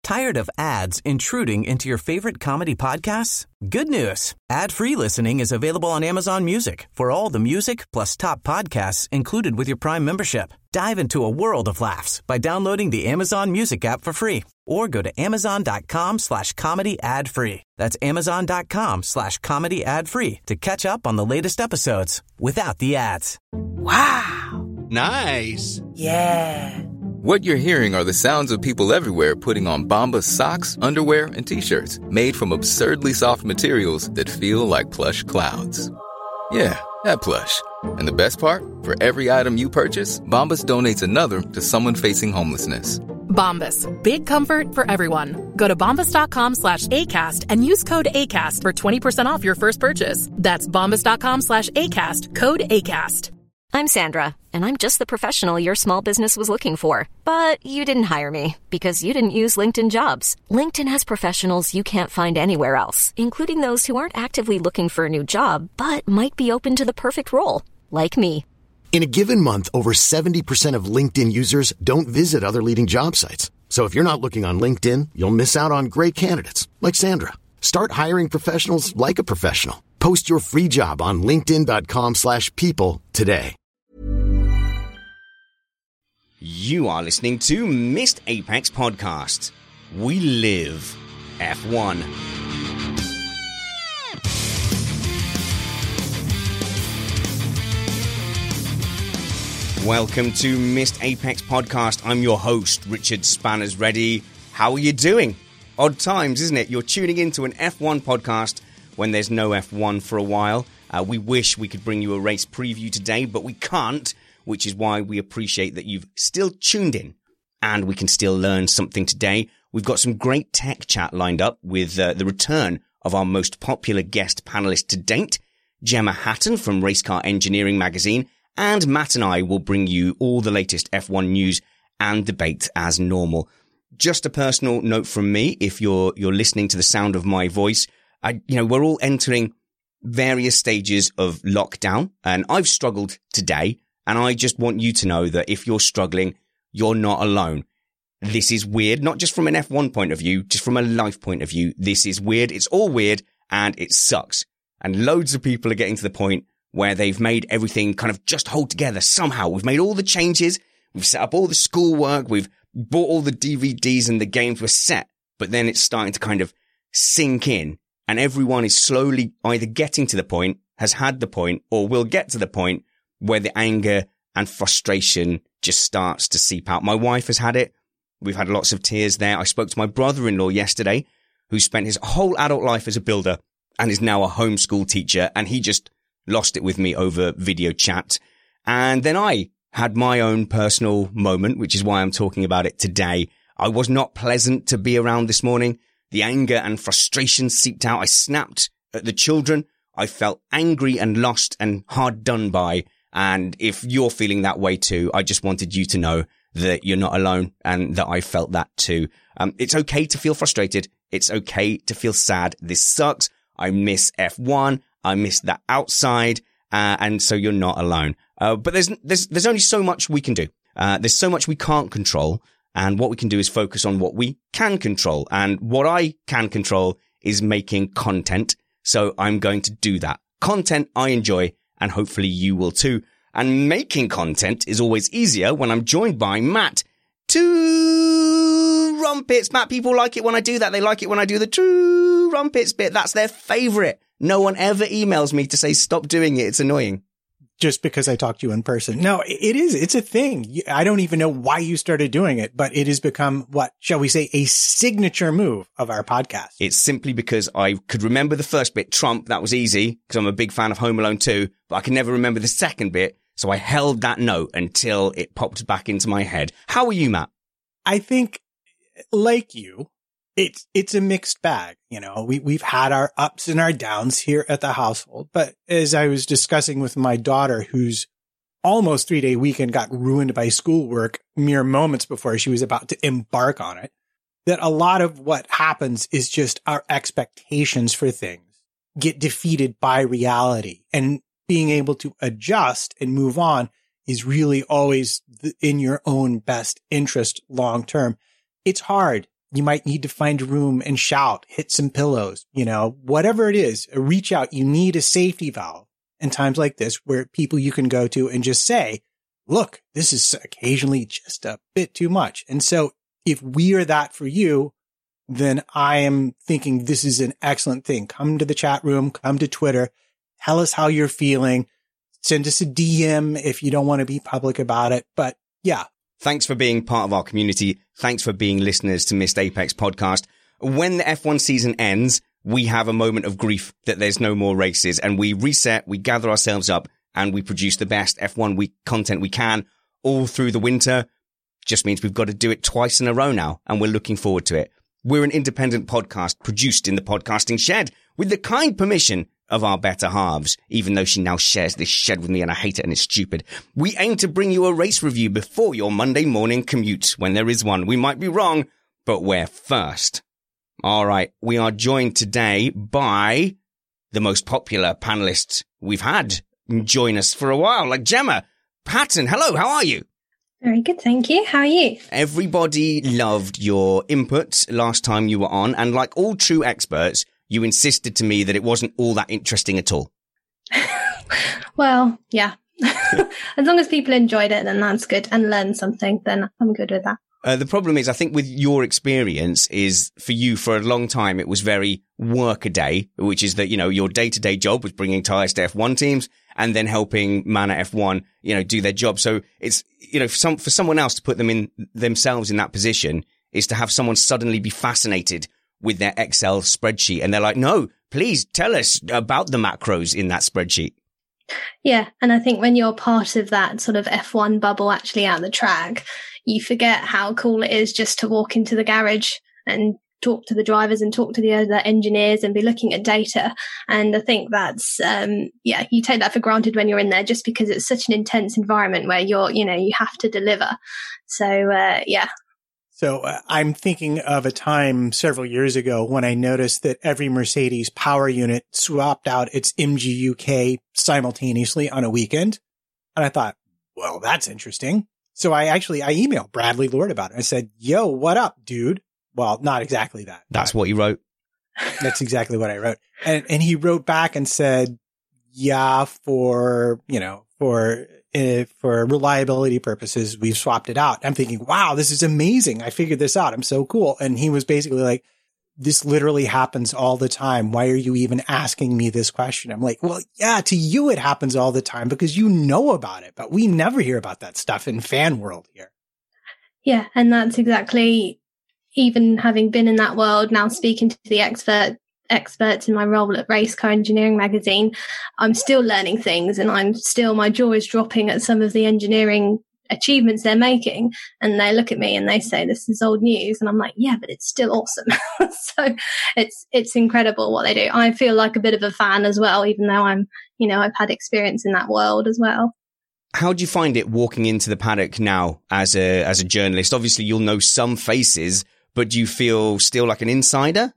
Tired of ads intruding into your favorite comedy podcasts? Good news. Ad-free listening is available on Amazon Music for all the music plus top podcasts included with your Prime membership. Dive into a world of laughs by downloading the Amazon Music app for free or go to amazon.com/comedy ad-free. That's amazon.com/comedy ad-free to catch up on the latest episodes without the ads. Wow. Nice. Yeah. What you're hearing are the sounds of people everywhere putting on Bombas socks, underwear, and T-shirts made from absurdly soft materials that feel like plush clouds. Yeah, that plush. And the best part? For every item you purchase, Bombas donates another to someone facing homelessness. Bombas. Big comfort for everyone. Go to bombas.com/ACAST and use code ACAST for 20% off your first purchase. That's bombas.com/ACAST. Code ACAST. I'm Sandra, and I'm just the professional your small business was looking for. But you didn't hire me because you didn't use LinkedIn Jobs. LinkedIn has professionals you can't find anywhere else, including those who aren't actively looking for a new job, but might be open to the perfect role, like me. In a given month, over 70% of LinkedIn users don't visit other leading job sites. So if you're not looking on LinkedIn, you'll miss out on great candidates, like Sandra. Start hiring professionals like a professional. Post your free job on linkedin.com/people today. You are listening to Missed Apex Podcast. We live F1. Welcome to Missed Apex Podcast. I'm your host, Richard Spanners Ready. How are you doing? Odd times, isn't it? You're tuning into an F1 podcast when there's no F1 for a while. We wish we could bring you a race preview today, but we can't, which is why we appreciate that you've still tuned in and we can still learn something today. We've got some great tech chat lined up with the return of our most popular guest panelist to date, Gemma Hatton from Racecar Engineering magazine, and Matt and I will bring you all the latest F1 news and debate as normal. Just a personal note from me, if you're listening to the sound of my voice, we're all entering various stages of lockdown, and I've struggled today, and I just want you to know that if you're struggling, you're not alone. This is weird, not just from an F1 point of view, just from a life point of view. This is weird. It's all weird, and it sucks. And loads of people are getting to the point where they've made everything kind of just hold together somehow. We've made all the changes. We've set up all the schoolwork. We've bought all the DVDs and the games were set. But then it's starting to kind of sink in. And everyone is slowly either getting to the point, has had the point, or will get to the point where the anger and frustration just starts to seep out. My wife has had it. We've had lots of tears there. I spoke to my brother-in-law yesterday, who spent his whole adult life as a builder and is now a homeschool teacher. And he just lost it with me over video chat. And then I had my own personal moment, which is why I'm talking about it today. I was not pleasant to be around this morning. The anger and frustration seeped out. I snapped at the children. I felt angry and lost and hard done by. And if you're feeling that way too, I just wanted you to know that you're not alone and that I felt that too. It's okay to feel frustrated. It's okay to feel sad. This sucks. I miss F1. I miss that outside. And so you're not alone. But there's only so much we can do. There's so much we can't control. And what we can do is focus on what we can control. And what I can control is making content. So I'm going to do that. Content I enjoy, and hopefully you will too. And making content is always easier when I'm joined by Matt. Two rumpets. Matt, people like it when I do that. They like it when I do the two rumpets bit. That's their favorite. No one ever emails me to say stop doing it. It's annoying. Just because I talked to you in person. No, it is. It's a thing. I don't even know why you started doing it, but it has become, what shall we say, a signature move of our podcast. It's simply because I could remember the first bit, Trump. That was easy because I'm a big fan of Home Alone 2, but I can never remember the second bit. So I held that note until it popped back into my head. How are you, Matt? I think, like you, it's a mixed bag. You know, we've had our ups and our downs here at the household. But as I was discussing with my daughter, whose almost 3-day weekend got ruined by schoolwork mere moments before she was about to embark on it, that a lot of what happens is just our expectations for things get defeated by reality, and being able to adjust and move on is really always in your own best interest long term. It's hard. you might need to find a room and shout, hit some pillows, whatever it is, reach out. You need a safety valve in times like this where people you can go to and just say, look, this is occasionally just a bit too much. And so if we are that for you, then I am thinking this is an excellent thing. Come to the chat room, come to Twitter, tell us how you're feeling, send us a DM if you don't want to be public about it. But yeah. Thanks for being part of our community. Thanks for being listeners to Missed Apex podcast. When the F1 season ends, we have a moment of grief that there's no more races, and we reset, we gather ourselves up, and we produce the best F1 week content we can all through the winter. Just means we've got to do it twice in a row now, and we're looking forward to it. We're an independent podcast produced in the podcasting shed with the kind permission of our better halves, even though she now shares this shed with me and I hate it and it's stupid. We aim to bring you a race review before your Monday morning commute, when there is one. We might be wrong, but we're first. All right, we are joined today by the most popular panelists we've had join us for a while, like Gemma Patton. Hello, how are you? Very good, thank you. How are you? Everybody loved your input last time you were on, and like all true experts, you insisted to me that it wasn't all that interesting at all. Well, yeah. As long as people enjoyed it, then that's good, and learned something, then I'm good with that. The problem is, I think with your experience is for you for a long time, it was very work-a-day, which is that, your day-to-day job was bringing tires to F1 teams and then helping Mana F1, do their job. So it's, for someone else to put themselves in that position is to have someone suddenly be fascinated with their Excel spreadsheet. And they're like, no, please tell us about the macros in that spreadsheet. Yeah. And I think when you're part of that sort of F1 bubble actually out the track, you forget how cool it is just to walk into the garage and talk to the drivers and talk to the other engineers and be looking at data. And I think that's, you take that for granted when you're in there just because it's such an intense environment where you have to deliver. So, yeah. So I'm thinking of a time several years ago when I noticed that every Mercedes power unit swapped out its MGUK simultaneously on a weekend. And I thought, well, that's interesting. So I emailed Bradley Lord about it. I said, yo, what up, dude? Well, not exactly that. That's what you wrote. That's exactly what I wrote. And he wrote back and said, yeah, for reliability purposes, we've swapped it out. I'm thinking, wow, this is amazing. I figured this out. I'm so cool. And he was basically like, this literally happens all the time. Why are you even asking me this question? I'm like, well, yeah, to you, it happens all the time because you know about it, but we never hear about that stuff in fan world here. Yeah. And that's exactly, even having been in that world, now speaking to the experts in my role at Race Car Engineering magazine, I'm still learning things, and my jaw is dropping at some of the engineering achievements they're making. And they look at me and they say, this is old news. And I'm like, yeah, but it's still awesome. So it's incredible what they do. I feel like a bit of a fan as well, even though I've had experience in that world as well. How do you find it walking into the paddock now as a journalist? Obviously, you'll know some faces, but do you feel still like an insider?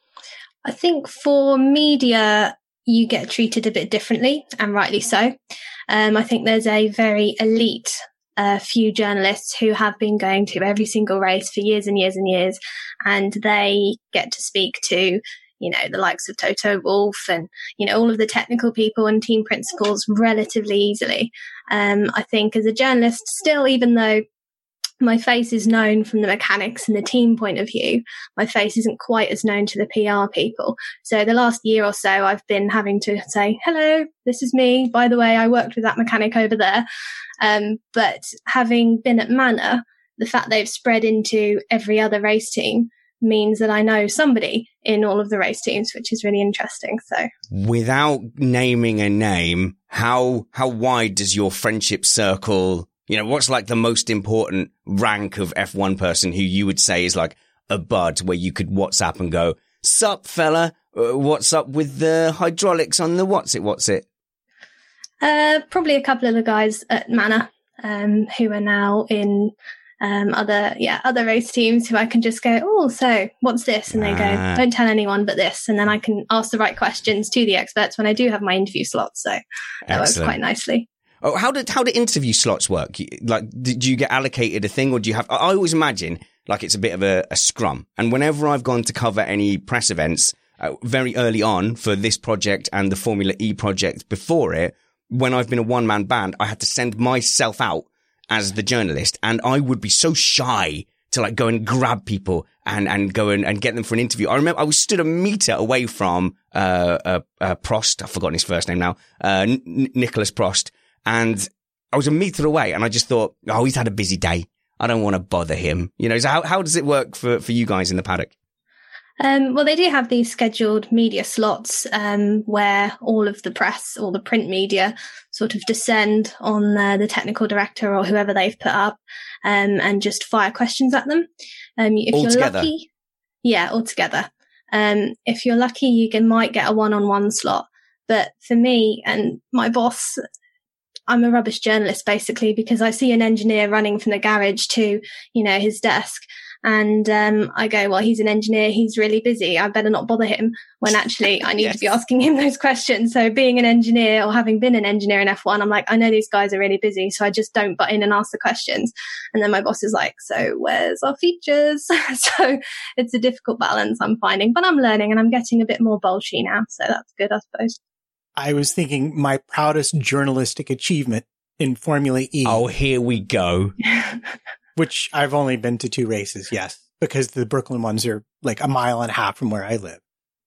I think for media, you get treated a bit differently, and rightly so. I think there's a very elite few journalists who have been going to every single race for years and years and years, and they get to speak to, the likes of Toto Wolff and, all of the technical people and team principals relatively easily. I think as a journalist still, even though my face is known from the mechanics and the team point of view, my face isn't quite as known to the PR people. So the last year or so, I've been having to say, hello, this is me. By the way, I worked with that mechanic over there. But having been at Mana, the fact they've spread into every other race team means that I know somebody in all of the race teams, which is really interesting. So without naming a name, how wide does your friendship circle, what's like the most important rank of F1 person who you would say is like a bud where you could WhatsApp and go, sup fella, what's up with the hydraulics on the what's it? Probably a couple of the guys at Mana, who are now in other race teams, who I can just go, oh, so what's this? And they go, don't tell anyone but this. And then I can ask the right questions to the experts when I do have my interview slots. So that works quite nicely. Oh, how did interview slots work? Like, did you get allocated a thing, or do you have? I always imagine like it's a bit of a scrum. And whenever I've gone to cover any press events very early on for this project and the Formula E project before it, when I've been a one-man band, I had to send myself out as the journalist, and I would be so shy to like go and grab people and go and get them for an interview. I remember I was stood a meter away from Prost. I've forgotten his first name now. Nicholas Prost. And I was a meter away, and I just thought, oh, he's had a busy day. I don't want to bother him. You know, so how does it work for you guys in the paddock? Well, they do have these scheduled media slots where all of the press, all the print media sort of descend on the technical director or whoever they've put up and just fire questions at them. If all you're together? Lucky, yeah, all together. If you're lucky, you might get a one-on-one slot. But for me and my boss, I'm a rubbish journalist, basically, because I see an engineer running from the garage to, his desk. And I go, well, he's an engineer. He's really busy. I better not bother him, when actually I need to be asking him those questions. So being an engineer, or having been an engineer in F1, I'm like, I know these guys are really busy, so I just don't butt in and ask the questions. And then my boss is like, so where's our features? So it's a difficult balance I'm finding, but I'm learning and I'm getting a bit more bolshy now. So that's good, I suppose. I was thinking my proudest journalistic achievement in Formula E. Oh, here we go. Which I've only been to 2 races, yes, because the Brooklyn ones are like a mile and a half from where I live,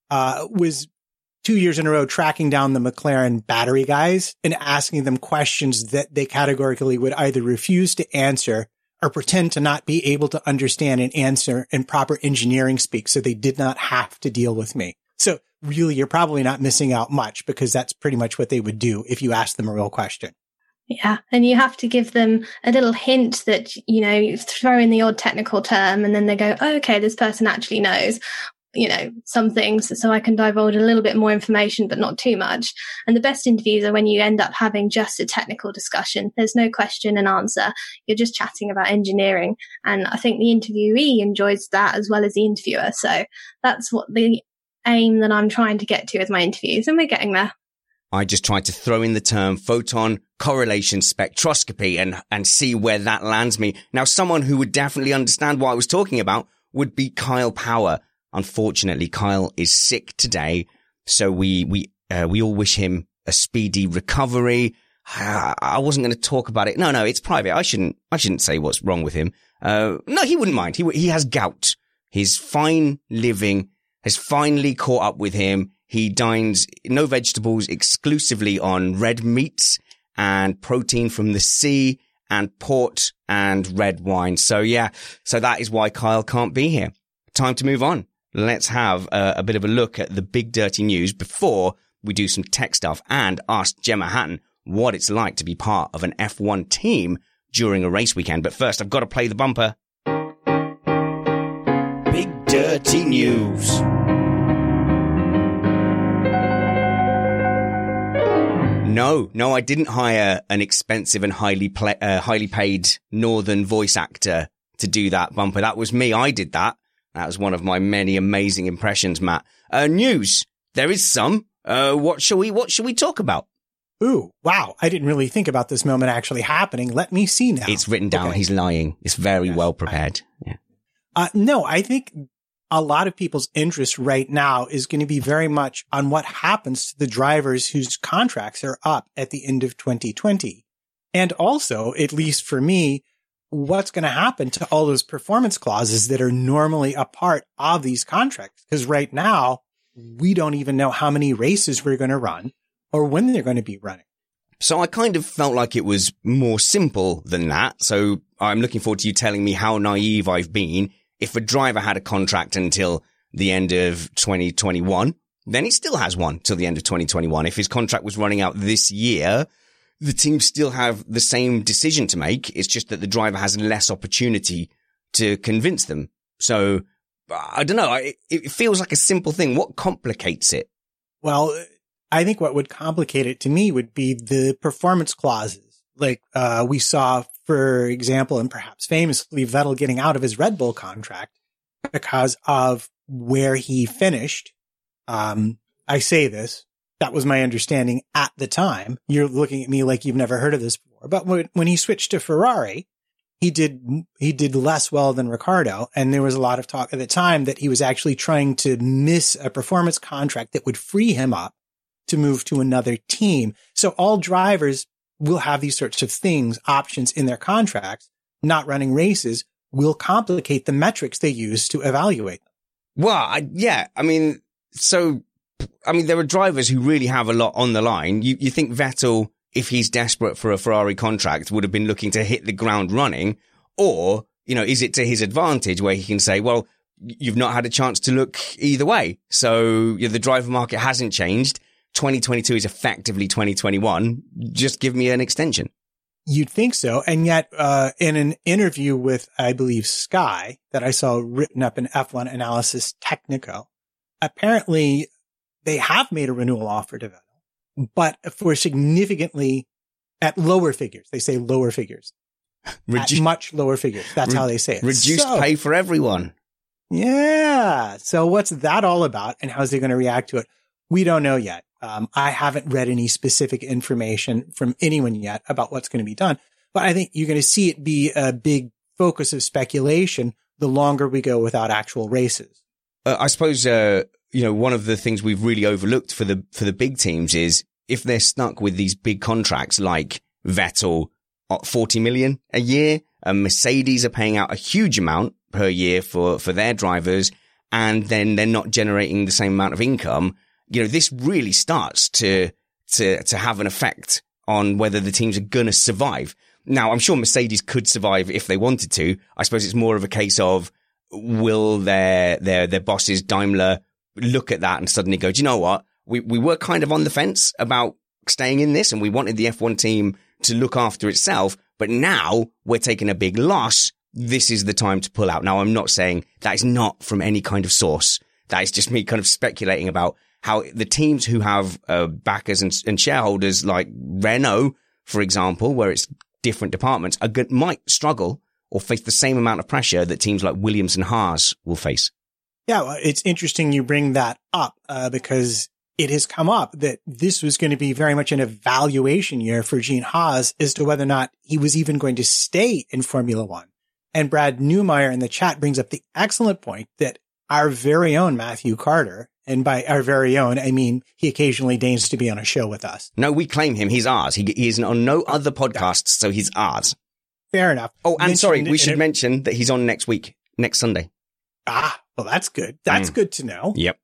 was 2 years in a row tracking down the McLaren battery guys and asking them questions that they categorically would either refuse to answer or pretend to not be able to understand and answer in proper engineering speak, so they did not have to deal with me. So really, you're probably not missing out much, because that's pretty much what they would do if you asked them a real question. Yeah. And you have to give them a little hint that, you throw in the odd technical term, and then they go, oh, okay, this person actually knows, some things, so I can divulge a little bit more information, but not too much. And the best interviews are when you end up having just a technical discussion. There's no question and answer. You're just chatting about engineering. And I think the interviewee enjoys that as well as the interviewer. So that's what the aim that I'm trying to get to with my interviews, and we're getting there. I just tried to throw in the term photon correlation spectroscopy and see where that lands me. Now, someone who would definitely understand what I was talking about would be Kyle Power. Unfortunately, Kyle is sick today, so we all wish him a speedy recovery. I wasn't going to talk about it. No, it's private. I shouldn't say what's wrong with him. No, he wouldn't mind. He has gout. His fine living has finally caught up with him. He dines no vegetables, exclusively on red meats and protein from the sea and port and red wine. So that is why Kyle can't be here. Time to move on. Let's have a bit of a look at the big dirty news before we do some tech stuff and ask Gemma Hatton what it's like to be part of an F1 team during a race weekend. But first, I've got to play the bumper. Big dirty news. No, I didn't hire an expensive and highly paid northern voice actor to do that bumper. That was me. I did that. That was one of my many amazing impressions, Matt. News. There is some. What shall we talk about? Ooh, wow. I didn't really think about this moment actually happening. Let me see now. It's written down. Okay. He's lying. It's very well prepared. Yeah. No, I think a lot of people's interest right now is going to be very much on what happens to the drivers whose contracts are up at the end of 2020. And also, at least for me, what's going to happen to all those performance clauses that are normally a part of these contracts? Because right now, we don't even know how many races we're going to run or when they're going to be running. So I kind of felt like it was more simple than that. So I'm looking forward to you telling me how naive I've been. If a driver had a contract until the end of 2021, then he still has one till the end of 2021. If his contract was running out this year, the team still have the same decision to make. It's just that the driver has less opportunity to convince them. So I don't know. It feels like a simple thing. What complicates it? Well, I think what would complicate it to me would be the performance clauses. Like we saw, for example, and perhaps famously, Vettel getting out of his Red Bull contract because of where he finished. I say this That was my understanding at the time. You're looking at me like you've never heard of this before. But when he switched to Ferrari, he did less well than Ricciardo. And there was a lot of talk at the time that he was actually trying to miss a performance contract that would free him up to move to another team. So all drivers will have these sorts of things, options in their contracts. Not running races will complicate the metrics they use to evaluate them. Well, there are drivers who really have a lot on the line. You think Vettel, if he's desperate for a Ferrari contract, would have been looking to hit the ground running? Or, is it to his advantage where he can say, well, you've not had a chance to look either way. So the driver market hasn't changed. 2022 is effectively 2021. Just give me an extension. You'd think so. And yet, in an interview with, I believe, Sky that I saw written up in F1 Analysis Technico, apparently they have made a renewal offer to Vettel, but for significantly at lower figures. They say lower figures. At much lower figures. That's how they say it. Reduced pay for everyone. Yeah. So what's that all about and how's he going to react to it? We don't know yet. I haven't read any specific information from anyone yet about what's going to be done, but I think you're going to see it be a big focus of speculation the longer we go without actual races. I suppose, one of the things we've really overlooked for the big teams is if they're stuck with these big contracts like Vettel, 40 million a year, and Mercedes are paying out a huge amount per year for their drivers, and then they're not generating the same amount of income. This really starts to have an effect on whether the teams are going to survive. Now, I'm sure Mercedes could survive if they wanted to. I suppose it's more of a case of will their bosses, Daimler, look at that and suddenly go, do you know what? We were kind of on the fence about staying in this and we wanted the F1 team to look after itself. But now we're taking a big loss. This is the time to pull out. Now, I'm not saying that is not from any kind of source. That is just me kind of speculating about how the teams who have backers and shareholders like Renault, for example, where it's different departments, might struggle or face the same amount of pressure that teams like Williams and Haas will face. Yeah, well, it's interesting you bring that up because it has come up that this was going to be very much an evaluation year for Gene Haas as to whether or not he was even going to stay in Formula One. And Brad Newmeyer in the chat brings up the excellent point that our very own Matthew Carter, and by our very own, I mean he occasionally deigns to be on a show with us. No, we claim him. He's ours. He is on no other podcasts, so he's ours. Fair enough. Oh, and sorry, we should mention that he's on next Sunday. Ah, well, that's good. That's good to know. Yep.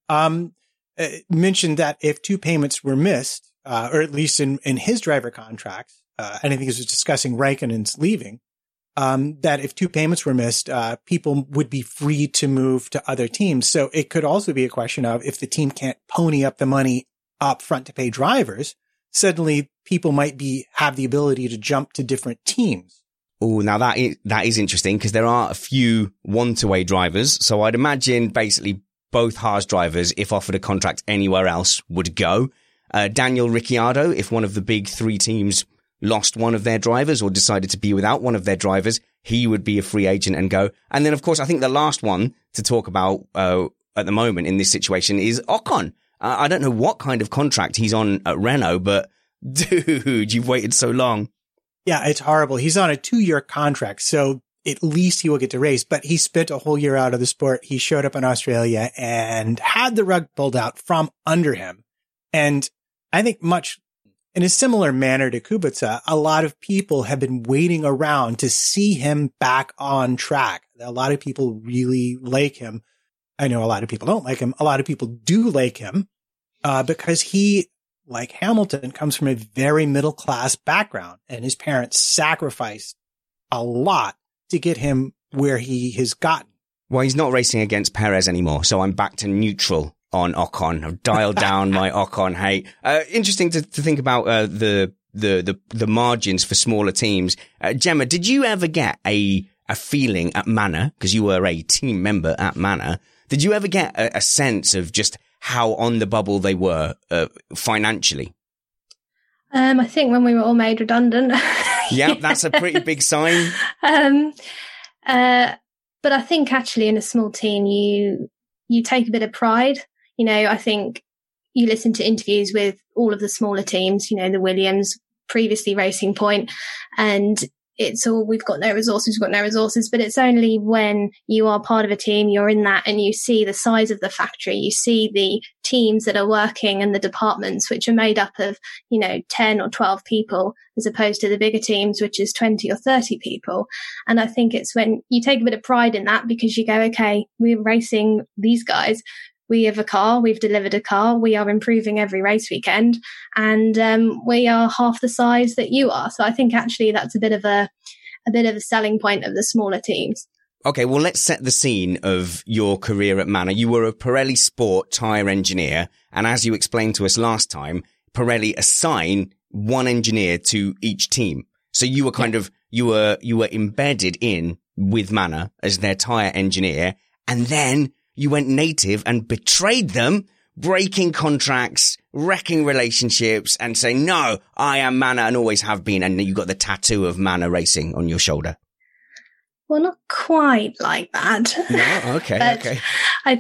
Mentioned that if two payments were missed, or at least in his driver contracts, and I think he was discussing Raikkonen's leaving, that if two payments were missed, people would be free to move to other teams. So it could also be a question of if the team can't pony up the money up front to pay drivers, suddenly people might have the ability to jump to different teams. Oh, now that is interesting because there are a few one-to-way drivers. So I'd imagine basically both Haas drivers, if offered a contract anywhere else, would go. Daniel Ricciardo, if one of the big three teams lost one of their drivers or decided to be without one of their drivers, he would be a free agent and go. And then, of course, I think the last one to talk about at the moment in this situation is Ocon. I don't know what kind of contract he's on at Renault, but dude, you've waited so long. Yeah, it's horrible. He's on a 2-year contract, so at least he will get to race, but he spent a whole year out of the sport. He showed up in Australia and had the rug pulled out from under him. And I think much in a similar manner to Kubica, a lot of people have been waiting around to see him back on track. A lot of people really like him. I know a lot of people don't like him. A lot of people do like him because he, like Hamilton, comes from a very middle-class background, and his parents sacrificed a lot to get him where he has gotten. Well, he's not racing against Perez anymore, so I'm back to neutral on Ocon. I've dialed down my Ocon hate. Interesting to think about the margins for smaller teams. Gemma, did you ever get a feeling at Manor, because you were a team member at Manor, did you ever get a sense of just how on the bubble they were financially? I think when we were all made redundant. Yeah, that's a pretty big sign. But I think actually in a small team, you take a bit of pride. You know, I think you listen to interviews with all of the smaller teams, you know, the Williams, previously Racing Point, and it's all, we've got no resources, but it's only when you are part of a team, you're in that, and you see the size of the factory, you see the teams that are working and the departments, which are made up of, you know, 10 or 12 people, as opposed to the bigger teams, which is 20 or 30 people. And I think it's when you take a bit of pride in that, because you go, okay, we're racing these guys. We have a car, we've delivered a car, we are improving every race weekend, and we are half the size that you are. So I think actually that's a bit of a selling point of the smaller teams. Okay, well, let's set the scene of your career at Manor. You were a Pirelli Sport tyre engineer, and as you explained to us last time, Pirelli assign one engineer to each team. So you were kind of, you were embedded in with Manor as their tyre engineer, and then you went native and betrayed them, breaking contracts, wrecking relationships, and saying, no, I am Manor and always have been. And you got the tattoo of Manor Racing on your shoulder. Well, not quite like that. No, okay, okay. I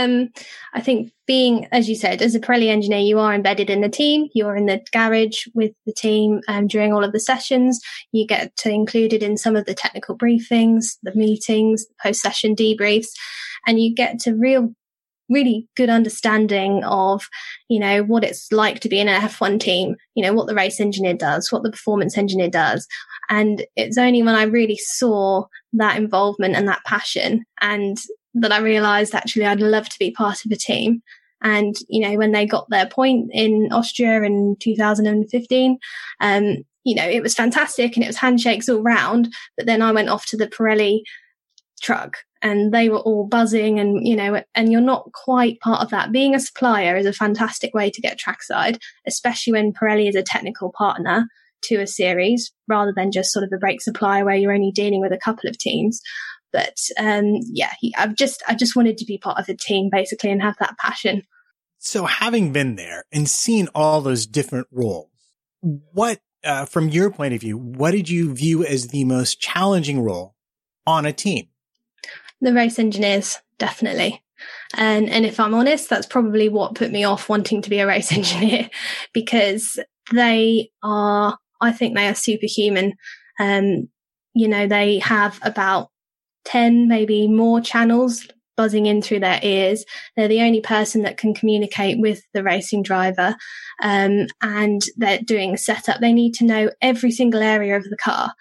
think being, as you said, as a Pirelli engineer, you are embedded in the team. You're in the garage with the team during all of the sessions. You get included in some of the technical briefings, the meetings, the post-session debriefs, and you get to really good understanding of, you know, what it's like to be in an F1 team, you know, what the race engineer does, what the performance engineer does. And it's only when I really saw that involvement and that passion, and that I realized actually I'd love to be part of a team. And, you know, when they got their point in Austria in 2015, you know, it was fantastic and it was handshakes all round. But then I went off to the Pirelli truck and they were all buzzing, and, you know, and you're not quite part of that. Being a supplier is a fantastic way to get trackside, especially when Pirelli is a technical partner to a series rather than just sort of a brake supplier where you're only dealing with a couple of teams. But I just wanted to be part of a team basically and have that passion. So having been there and seen all those different roles, what, from your point of view, what did you view as the most challenging role on a team? The race engineers, definitely. And if I'm honest, that's probably what put me off wanting to be a race engineer, because I think they are superhuman. You know, they have about 10, maybe more channels buzzing in through their ears. They're the only person that can communicate with the racing driver, and they're doing a setup. They need to know every single area of the car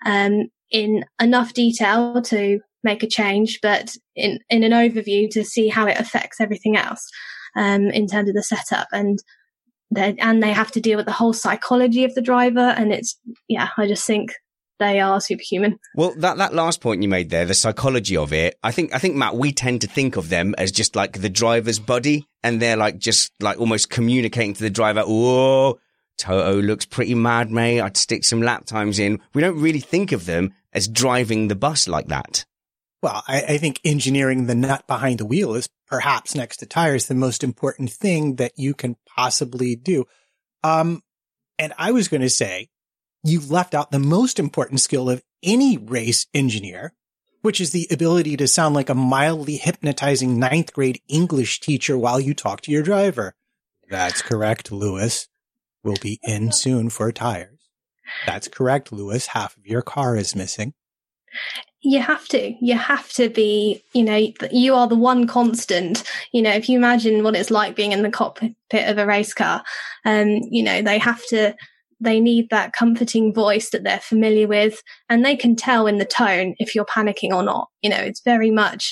in enough detail to make a change, but in an overview to see how it affects everything else in terms of the setup. And they have to deal with the whole psychology of the driver. And I just think they are superhuman. Well, that last point you made there, the psychology of it, I think, Matt, we tend to think of them as just like the driver's buddy, and they're like just like almost communicating to the driver, "Oh, Toto looks pretty mad, mate. I'd stick some lap times in." We don't really think of them as driving the bus like that. Well, I think engineering the nut behind the wheel is perhaps next to tires the most important thing that you can possibly do. And I was going to say, you left out the most important skill of any race engineer, which is the ability to sound like a mildly hypnotizing 9th grade English teacher while you talk to your driver. That's correct, Lewis. We'll be in soon for tires. That's correct, Lewis. Half of your car is missing. You have to be, you know, you are the one constant. You know, if you imagine what it's like being in the cockpit of a race car, you know, they need that comforting voice that they're familiar with, and they can tell in the tone if you're panicking or not. You know, it's very much,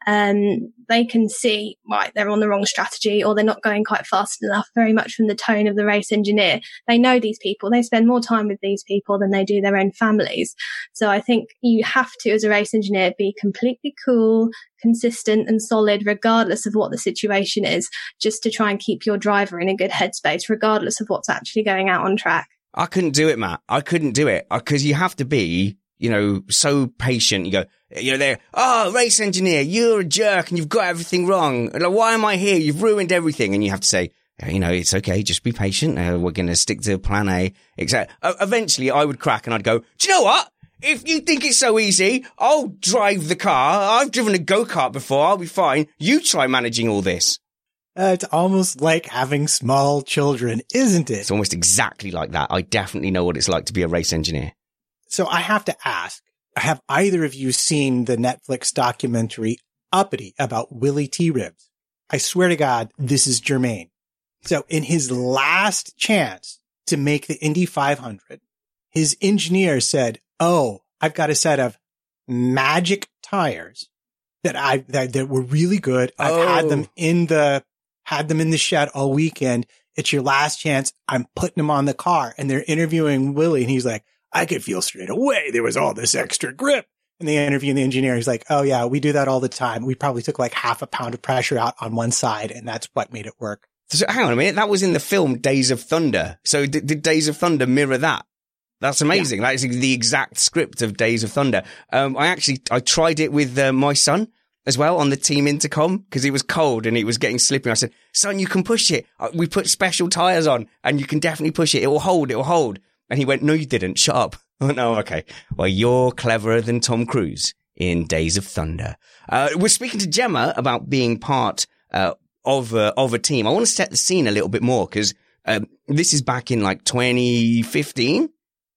they can see, right, they're on the wrong strategy or they're not going quite fast enough, very much from the tone of the race engineer. They know these people. They spend more time with these people than they do their own families. So I think you have to, as a race engineer, be completely cool, consistent and solid, regardless of what the situation is, just to try and keep your driver in a good headspace, regardless of what's actually going out on track. I couldn't do it, Matt. I couldn't do it because you have to be, you know, so patient. You go, you're there. "Oh, race engineer, you're a jerk and you've got everything wrong. Like, why am I here? You've ruined everything." And you have to say, you know, it's okay. Just be patient. We're going to stick to plan A. Exactly. Eventually I would crack and I'd go, "Do you know what? If you think it's so easy, I'll drive the car. I've driven a go-kart before. I'll be fine. You try managing all this." It's almost like having small children, isn't it? It's almost exactly like that. I definitely know what it's like to be a race engineer. So I have to ask, have either of you seen the Netflix documentary Uppity about Willie T. Ribs? I swear to God, this is germane. So in his last chance to make the Indy 500, his engineer said, "Oh, I've got a set of magic tires that were really good. I've had them in the shed all weekend. It's your last chance. I'm putting them on the car." And they're interviewing Willie, and he's like, "I could feel straight away there was all this extra grip." And they interview the engineer. He's like, "Oh yeah, we do that all the time. We probably took like half a pound of pressure out on one side, and that's what made it work." So hang on a minute. That was in the film Days of Thunder. So did Days of Thunder mirror that? That's amazing. Yeah. That is the exact script of Days of Thunder. I tried it with my son as well on the team intercom because it was cold and it was getting slippery. I said, "Son, you can push it. We put special tires on and you can definitely push it. It will hold. It will hold." And he went, "No, you didn't. Shut up." Oh, no. Okay. Well, you're cleverer than Tom Cruise in Days of Thunder. We're speaking to Gemma about being part of a team. I want to set the scene a little bit more because this is back in like 2014,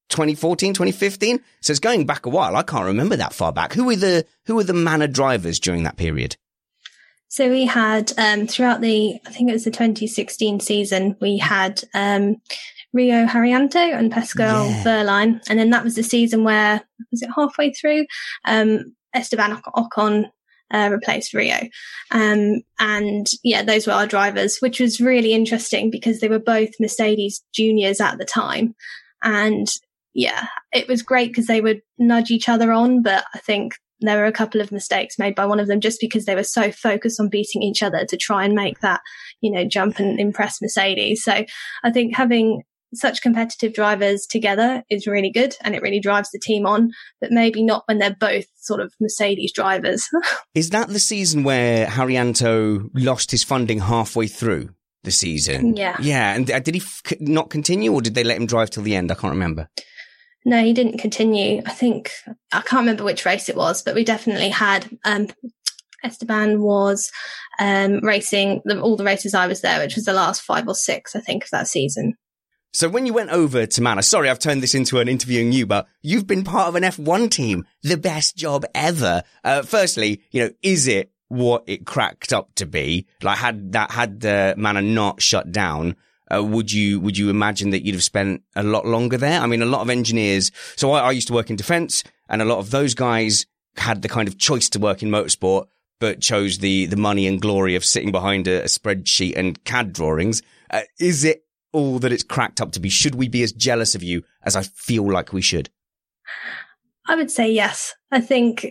2015. So it's going back a while. I can't remember that far back. Who were the Manor drivers during that period? So we had throughout I think it was the 2016 season, we had Rio Haryanto and Pascal Wehrlein. And then that was the season where, was it halfway through? Esteban Ocon replaced Rio. And yeah, those were our drivers, which was really interesting because they were both Mercedes juniors at the time. And yeah, it was great because they would nudge each other on, but I think there were a couple of mistakes made by one of them just because they were so focused on beating each other to try and make that, jump and impress Mercedes. So I think having such competitive drivers together is really good and it really drives the team on, but maybe not when they're both sort of Mercedes drivers. Is that the season where Haryanto lost his funding halfway through the season? Yeah. Yeah. And did he not continue or did they let him drive till the end? I can't remember. No, he didn't continue. I can't remember which race it was, but we definitely had, Esteban was racing all the races I was there, which was the last 5 or 6, I think, of that season. So when you went over to Manor, sorry, I've turned this into an interviewing you, but you've been part of an F1 team. The best job ever. Firstly, is it what it cracked up to be? Like had Manor not shut down, would you imagine that you'd have spent a lot longer there? I mean, a lot of engineers. So I used to work in defense and a lot of those guys had the kind of choice to work in motorsport, but chose the money and glory of sitting behind a spreadsheet and CAD drawings. Is it all that it's cracked up to be? Should we be as jealous of you as I feel like we should? I would say yes. I think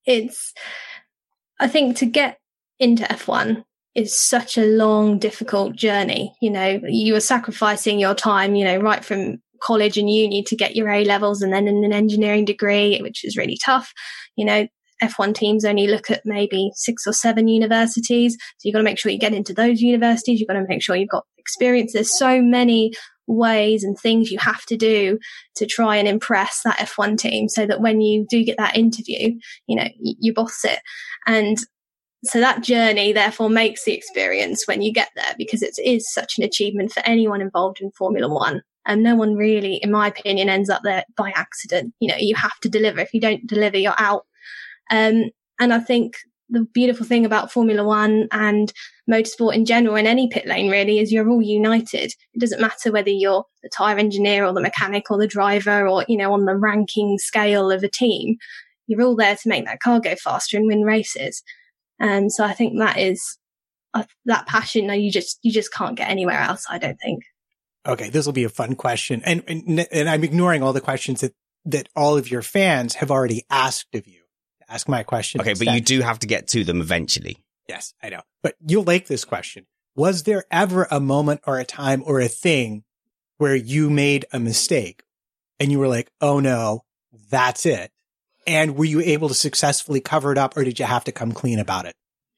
to get into F1 is such a long, difficult journey. You are sacrificing your time, right from college and uni to get your A levels and then in an engineering degree, which is really tough. F1 teams only look at maybe 6 or 7 universities. So you've got to make sure you get into those universities. You've got to make sure you've got experience. There's so many ways and things you have to do to try and impress that F1 team so that when you do get that interview, you boss it. And so that journey therefore makes the experience when you get there because it is such an achievement for anyone involved in Formula One. And no one really, in my opinion, ends up there by accident. You have to deliver. If you don't deliver, you're out. And I think the beautiful thing about Formula One and motorsport in general, in any pit lane really, is you're all united. It doesn't matter whether you're the tyre engineer or the mechanic or the driver or, on the ranking scale of a team. You're all there to make that car go faster and win races. And so I think that is that passion that you just can't get anywhere else, I don't think. Okay, this will be a fun question. And I'm ignoring all the questions that all of your fans have already asked of you. Ask my question. Okay, instead. but you do have to get to them eventually. Yes, I know. But you'll like this question. Was there ever a moment or a time or a thing where you made a mistake and you were like, oh no, that's it? And were you able to successfully cover it up or did you have to come clean about it?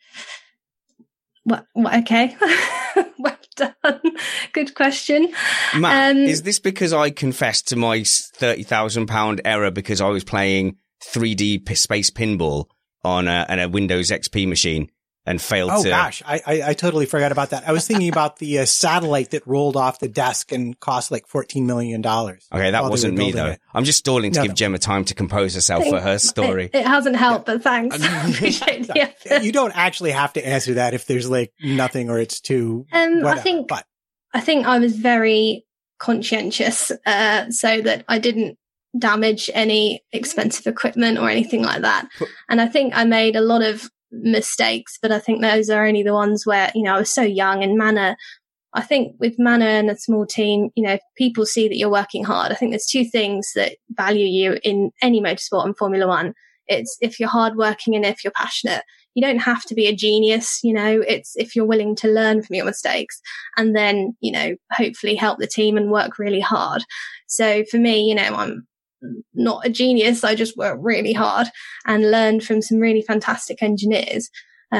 Well, okay. Well done. Good question. Matt, is this because I confessed to my £30,000 error because I was playing 3D space pinball on a Windows XP machine and failed Oh, to... gosh, I totally forgot about that. I was thinking about the satellite that rolled off the desk and cost like $14 million. Okay, that wasn't me, though. I'm just stalling to give Gemma time to compose herself for her story. It hasn't helped, but thanks. I appreciate the effort. You don't actually have to answer that if there's like nothing or it's too whatever, I think I was very conscientious so that I didn't damage any expensive equipment or anything like that. And I think I made a lot of mistakes, but I think those are only the ones where, you know, I was so young. And Manor, I think with Manor and a small team, you know, people see that you're working hard. I think there's two things that value you in any motorsport and Formula One. It's if you're hardworking and if you're passionate. You don't have to be a genius, you know, it's if you're willing to learn from your mistakes and then, you know, hopefully help the team and work really hard. So for me, you know, I'm not a genius. I just work really hard and learned from some really fantastic engineers.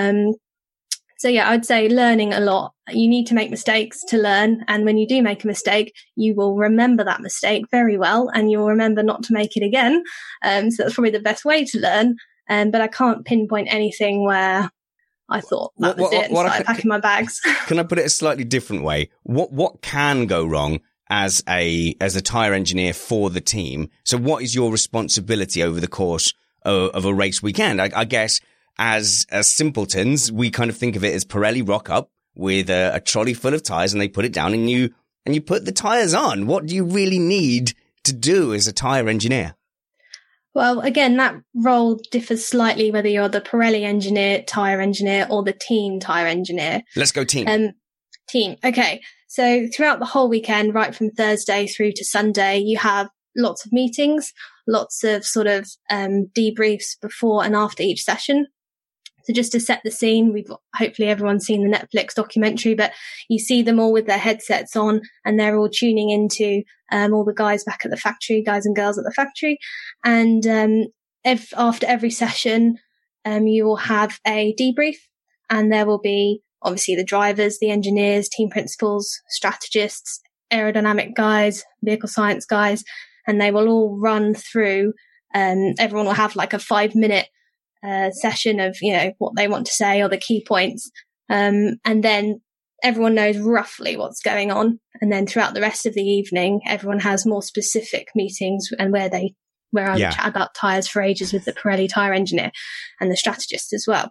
So yeah, I'd say learning a lot. You need to make mistakes to learn. And when you do make a mistake, you will remember that mistake very well and you'll remember not to make it again. So that's probably the best way to learn. But I can't pinpoint anything where I thought that was it and started packing my bags. Can I put it a slightly different way? What can go wrong as a tyre engineer for the team? So what is your responsibility over the course of a race weekend? I guess as simpletons, we kind of think of it as Pirelli rock up with a trolley full of tyres and they put it down and you put the tyres on. What do you really need to do as a tyre engineer? Well, again, that role differs slightly whether you're the Pirelli engineer, tyre engineer, or the team tyre engineer. Let's go team. Team. Okay. So throughout the whole weekend, right from Thursday through to Sunday, you have lots of meetings, lots of sort of debriefs before and after each session. So just to set the scene, hopefully everyone's seen the Netflix documentary, but you see them all with their headsets on and they're all tuning into all the guys back at the factory, guys and girls at the factory. And after every session, you will have a debrief and there will be obviously the drivers, the engineers, team principals, strategists, aerodynamic guys, vehicle science guys, and they will all run through. Everyone will have like a 5-minute session of, you know, what they want to say or the key points. And then everyone knows roughly what's going on. And then throughout the rest of the evening, everyone has more specific meetings and where I would chat about tyres for ages with the Pirelli tyre engineer and the strategist as well.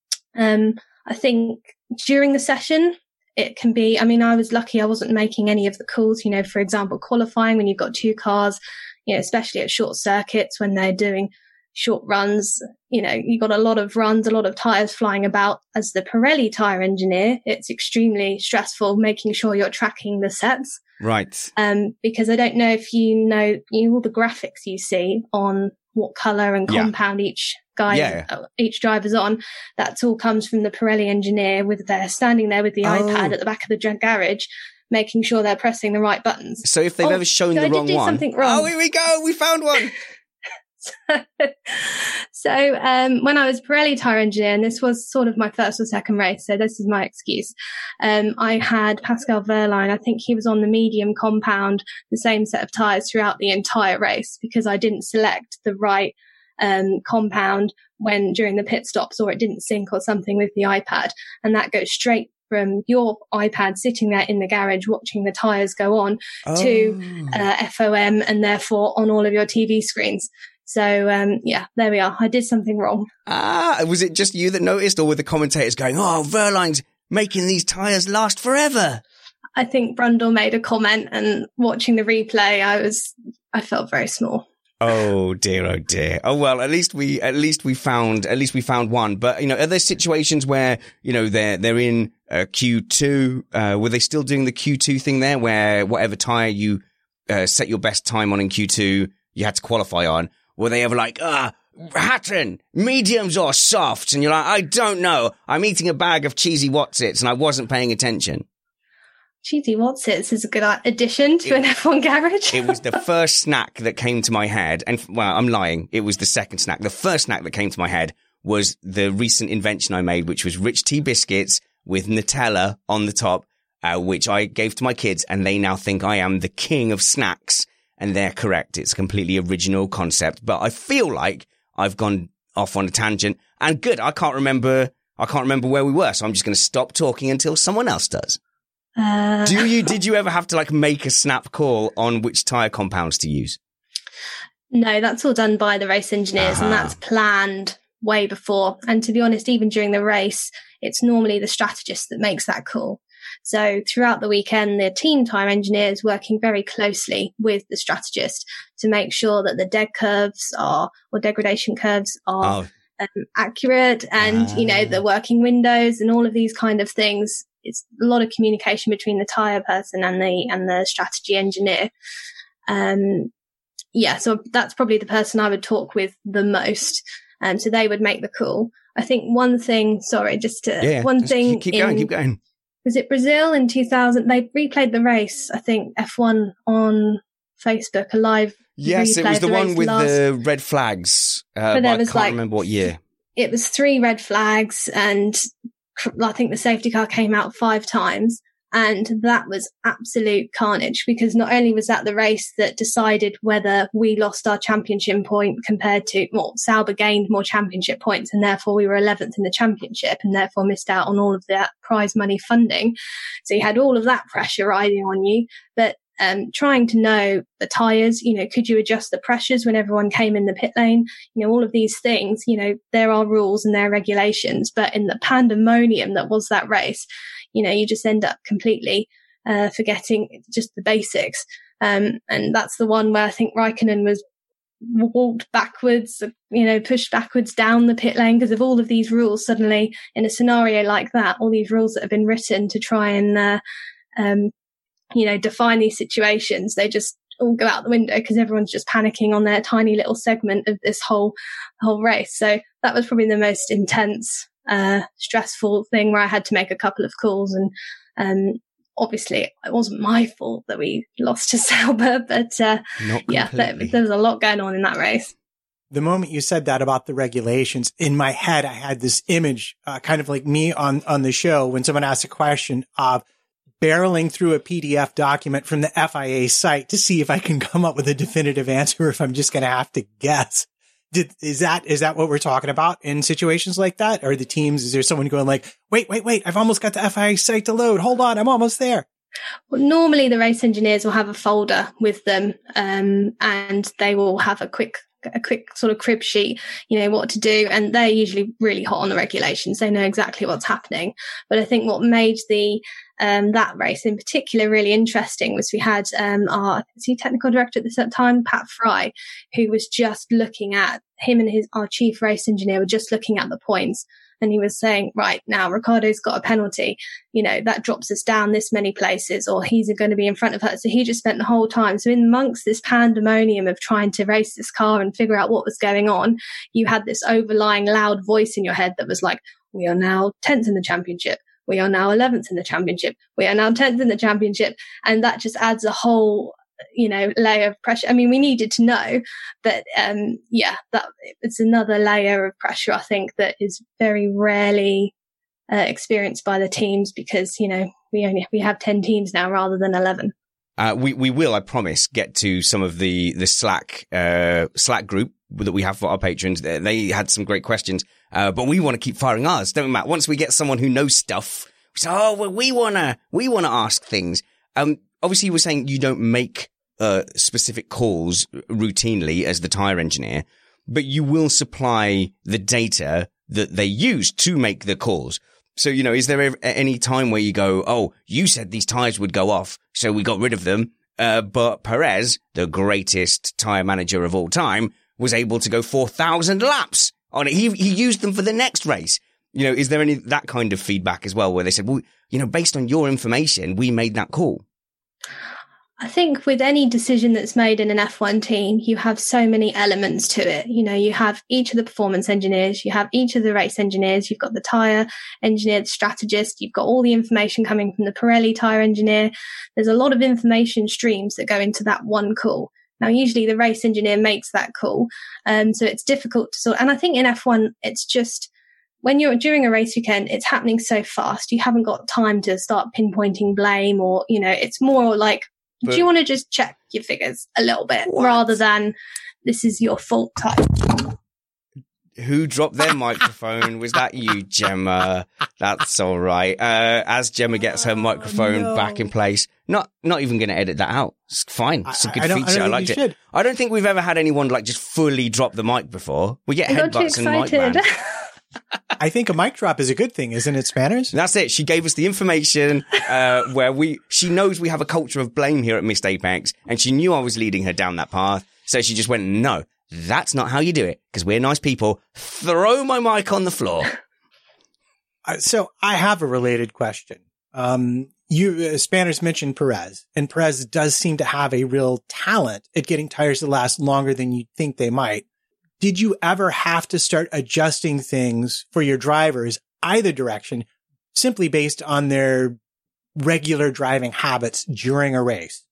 I think during the session, it can be, I mean, I was lucky I wasn't making any of the calls, you know, for example, qualifying when you've got two cars, you know, especially at short circuits when they're doing short runs, you know, you've got a lot of runs, a lot of tyres flying about. As the Pirelli tyre engineer, it's extremely stressful making sure you're tracking the sets. Right. Because I don't know if you know all the graphics you see on what colour and compound each driver's on. That all comes from the Pirelli engineer they're standing there with the iPad at the back of the garage, making sure they're pressing the right buttons. So if they've ever shown the wrong one. Wrong. Oh, here we go. We found one. So when I was Pirelli tyre engineer, and this was sort of my first or second race, so this is my excuse. I had Pascal Wehrlein. I think he was on the medium compound, the same set of tyres throughout the entire race because I didn't select the right compound during the pit stops, or it didn't sync or something with the iPad, and that goes straight from your iPad sitting there in the garage watching the tyres go on to FOM and therefore on all of your TV screens. So, there we are. I did something wrong. Was it just you that noticed, or were the commentators going, oh, Wehrlein's making these tyres last forever? I think Brundle made a comment, and watching the replay, I felt very small. Oh dear, oh dear. Oh well, at least we found one. But you know, are there situations where, you know, they're in Q2? Were they still doing the Q2 thing there, where whatever tyre you set your best time on in Q2, you had to qualify on? Were they ever like, Hatton, mediums or softs? And you're like, I don't know. I'm eating a bag of cheesy Wotsits and I wasn't paying attention. Cheesy Wotsits is a good addition to an F1 garage. It was the first snack that came to my head. And, well, I'm lying. It was the second snack. The first snack that came to my head was the recent invention I made, which was Rich Tea biscuits with Nutella on the top, which I gave to my kids. And they now think I am the king of snacks. And they're correct. It's a completely original concept. But I feel like I've gone off on a tangent. And good, I can't remember I can't remember where we were, so I'm just going to stop talking until someone else does. Did you ever have to like make a snap call on which tyre compounds to use? No, that's all done by the race engineers, and that's planned way before. And to be honest, even during the race, it's normally the strategist that makes that call. So throughout the weekend, the team tyre engineers working very closely with the strategist to make sure that the dead curves or degradation curves are accurate, and the working windows and all of these kind of things. It's a lot of communication between the tyre person and the strategy engineer. So that's probably the person I would talk with the most. So they would make the call. I think one thing, keep going. Was it Brazil in 2000? They replayed the race, I think, F1 on Facebook, a live Yes, it was the one with the red flags. But I can't remember what year. It was 3 red flags, and I think the safety car came out 5 times. And that was absolute carnage, because not only was that the race that decided whether we lost our championship point compared to, Sauber gained more championship points, and therefore we were 11th in the championship and therefore missed out on all of that prize money funding. So you had all of that pressure riding on you. But trying to know the tyres, could you adjust the pressures when everyone came in the pit lane? All of these things, there are rules and there are regulations, but in the pandemonium that was that race, you just end up completely forgetting just the basics. And that's the one where I think Raikkonen was walked backwards, pushed backwards down the pit lane because of all of these rules. Suddenly, in a scenario like that, all these rules that have been written to try and, define these situations, they just all go out the window because everyone's just panicking on their tiny little segment of this whole race. So that was probably the most intense, stressful thing, where I had to make a couple of calls, and obviously it wasn't my fault that we lost to Sauber, but there was a lot going on in that race. The moment you said that about the regulations, in my head I had this image, kind of like me on the show when someone asks a question of barreling through a PDF document from the FIA site to see if I can come up with a definitive answer, if I'm just going to have to guess. Is that what we're talking about in situations like that? Or the teams, is there someone going like, wait, I've almost got the FIA site to load. Hold on, I'm almost there. Well, normally the race engineers will have a folder with them, and they will have a quick sort of crib sheet, what to do. And they're usually really hot on the regulations. They know exactly what's happening. But I think what made that race in particular really interesting was we had our technical director at the time, Pat Fry, who was just looking at him and our chief race engineer were just looking at the points. And he was saying, right now, Ricciardo's got a penalty, that drops us down this many places, or he's going to be in front of her. So he just spent the whole time. So in amongst this pandemonium of trying to race this car and figure out what was going on, you had this overlying loud voice in your head that was like, we are now 10th in the championship. We are now 11th in the championship. We are now 10th in the championship. And that just adds a whole, layer of pressure. I mean, we needed to know, but that it's another layer of pressure, I think, that is very rarely experienced by the teams, because, we have 10 teams now rather than 11. We will, I promise, get to some of the Slack group that we have for our patrons. They had some great questions, but we want to keep firing ours, don't we, Matt? Once we get someone who knows stuff, we say, we want to ask things. Obviously, you were saying you don't make specific calls routinely as the tyre engineer, but you will supply the data that they use to make the calls. So, is there any time where you go, oh, you said these tyres would go off, so we got rid of them, but Perez, the greatest tyre manager of all time, was able to go 4,000 laps on it. He used them for the next race. Is there any that kind of feedback as well, where they said, well, based on your information, we made that call? I think with any decision that's made in an F1 team, you have so many elements to it. You have each of the performance engineers, you have each of the race engineers, you've got the tyre engineer, the strategist, you've got all the information coming from the Pirelli tyre engineer. There's a lot of information streams that go into that one call. Now, usually the race engineer makes that call. So it's difficult to and I think in F1, it's just, when you're during a race weekend, it's happening so fast. You haven't got time to start pinpointing blame, or, it's more like, do you want to just check your figures a little bit rather than this is your fault type? Who dropped their microphone? Was that you, Gemma? That's all right. As Gemma gets her microphone back in place, not even going to edit that out. It's fine. It's a good feature. I liked it. Should. I don't think we've ever had anyone like just fully drop the mic before. We get headbutts and mic bans. I think a mic drop is a good thing, isn't it, Spanners? That's it. She gave us the information she knows we have a culture of blame here at Missed Apex, and she knew I was leading her down that path. So she just went, no, that's not how you do it, because we're nice people. Throw my mic on the floor. So I have a related question. Spanners mentioned Perez, and Perez does seem to have a real talent at getting tires to last longer than you'd think they might. Did you ever have to start adjusting things for your drivers either direction, simply based on their regular driving habits during a race?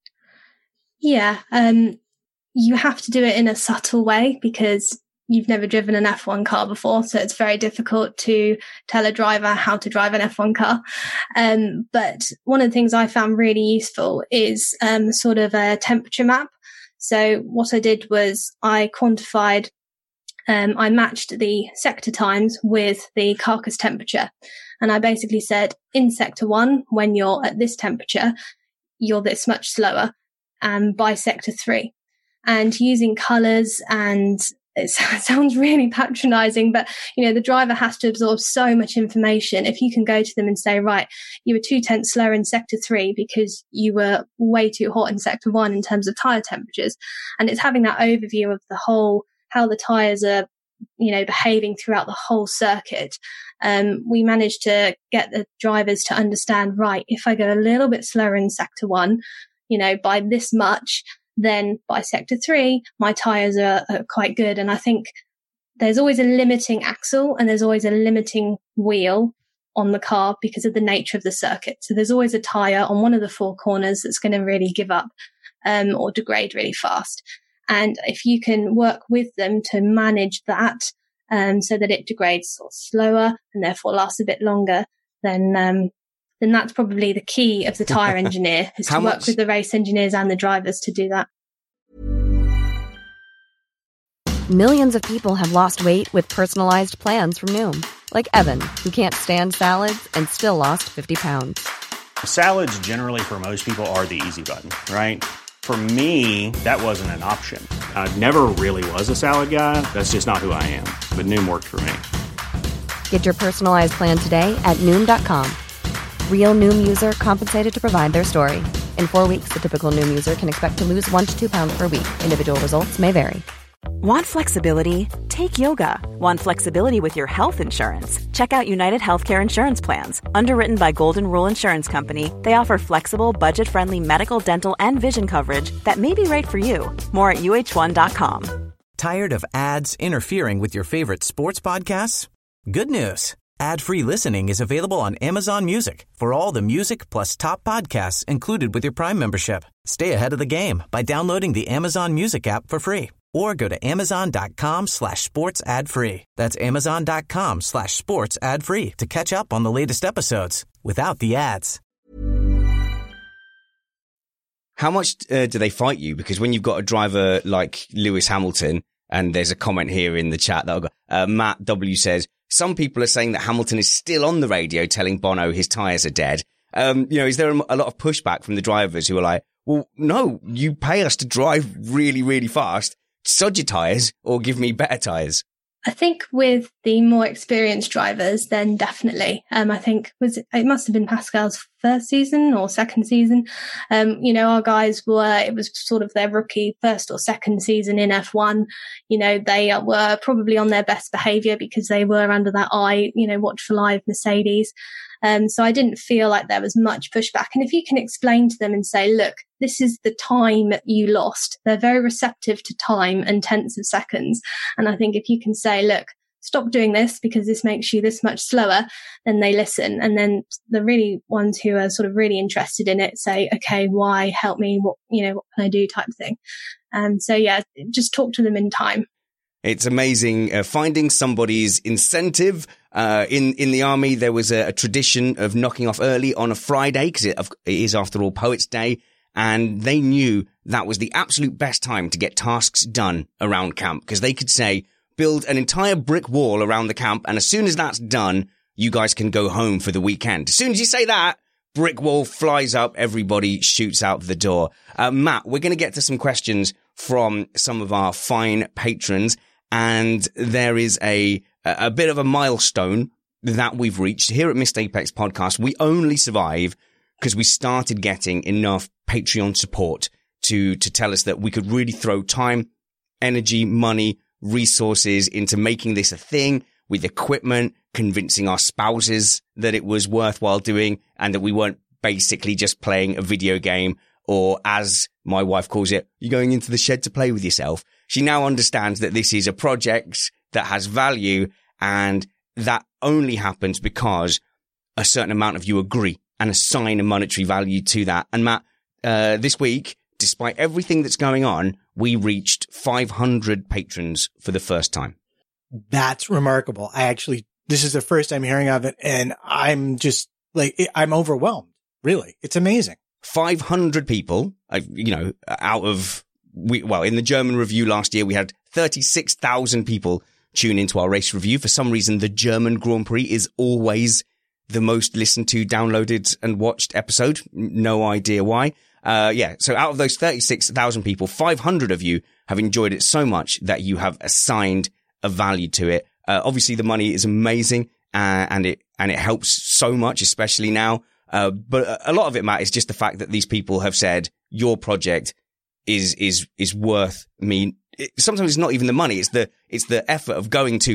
Yeah. You have to do it in a subtle way because you've never driven an F1 car before. So it's very difficult to tell a driver how to drive an F1 car. But one of the things I found really useful is sort of a temperature map. So what I did was I quantified, I matched the sector times with the carcass temperature. And I basically said in sector 1, when you're at this temperature, you're this much slower. And by sector 3, and using colours, and it sounds really patronizing, but the driver has to absorb so much information. If you can go to them and say, right, you were 0.2 slower in sector 3 because you were way too hot in sector 1 in terms of tyre temperatures. And it's having that overview of the whole, how the tyres are, behaving throughout the whole circuit. We managed to get the drivers to understand, right, if I go a little bit slower in sector 1, by this much, then by sector 3, my tyres are quite good. And I think there's always a limiting axle and there's always a limiting wheel on the car because of the nature of the circuit. So there's always a tyre on one of the 4 corners that's going to really give up or degrade really fast. And if you can work with them to manage that so that it degrades sort of slower and therefore lasts a bit longer, then that's probably the key of the tyre engineer, is to work with the race engineers and the drivers to do that. Millions of people have lost weight with personalized plans from Noom. Like Evan, who can't stand salads and still lost 50 pounds. Salads generally for most people are the easy button, right? For me, that wasn't an option. I never really was a salad guy. That's just not who I am. But Noom worked for me. Get your personalized plan today at Noom.com. Real Noom user compensated to provide their story. In 4 weeks, the typical Noom user can expect to lose 1 to 2 pounds per week. Individual results may vary. Want flexibility? Take yoga. Want flexibility with your health insurance? Check out United Healthcare Insurance Plans. Underwritten by Golden Rule Insurance Company, they offer flexible, budget-friendly medical, dental, and vision coverage that may be right for you. More at UH1.com. Tired of ads interfering with your favorite sports podcasts? Good news. Ad-free listening is available on Amazon Music for all the music plus top podcasts included with your Prime membership. Stay ahead of the game by downloading the Amazon Music app for free or go to amazon.com/sports ad free. That's amazon.com/sports ad free to catch up on the latest episodes without the ads. How much do they fight you? Because when you've got a driver like Lewis Hamilton, and there's a comment here in the chat that Matt W says, some people are saying that Hamilton is still on the radio telling Bono his tyres are dead. Is there a lot of pushback from the drivers who are like, well, no, you pay us to drive really, really fast. Sod your tyres or give me better tyres? I think with the more experienced drivers, then definitely. I think it must have been Pascal's first season or second season. Our guys it was sort of their rookie first or second season in F1. They were probably on their best behaviour because they were under that watchful eye of Mercedes. So I didn't feel like there was much pushback. And if you can explain to them and say, look, this is the time you lost, they're very receptive to time and tenths of seconds. And I think if you can say, look, stop doing this because this makes you this much slower, then they listen. And then the really ones who are sort of really interested in it say, okay, why? Help me. What can I do type of thing. So yeah, just talk to them in time. It's amazing finding somebody's incentive. In the army, there was a tradition of knocking off early on a Friday because it is, after all, Poets' Day. And they knew that was the absolute best time to get tasks done around camp because they could say, build an entire brick wall around the camp. And as soon as that's done, you guys can go home for the weekend. As soon as you say that, brick wall flies up. Everybody shoots out the door. Matt, we're going to get to some questions from some of our fine patrons. And there is a bit of a milestone that we've reached here at Missed Apex Podcast. We only survive because we started getting enough Patreon support to tell us that we could really throw time, energy, money, resources into making this a thing with equipment, convincing our spouses that it was worthwhile doing and that we weren't basically just playing a video game, or as my wife calls it, you're going into the shed to play with yourself. She now understands that this is a project that has value, and that only happens because a certain amount of you agree and assign a monetary value to that. And Matt, this week, despite everything that's going on, we reached 500 patrons for the first time. That's remarkable. This is the first I'm hearing of it, and I'm just I'm overwhelmed. Really. It's amazing. 500 people, out of, in the German review last year, we had 36,000 people tune into our race review. For some reason, the German Grand Prix is always the most listened to, downloaded and watched episode. No idea why. So out of those 36,000 people, 500 of you have enjoyed it so much that you have assigned a value to it. Obviously the money is amazing, and it helps so much, especially now. But a lot of it, Matt, is just the fact that these people have said your project is worth me. Sometimes it's not even the money. It's the effort of going to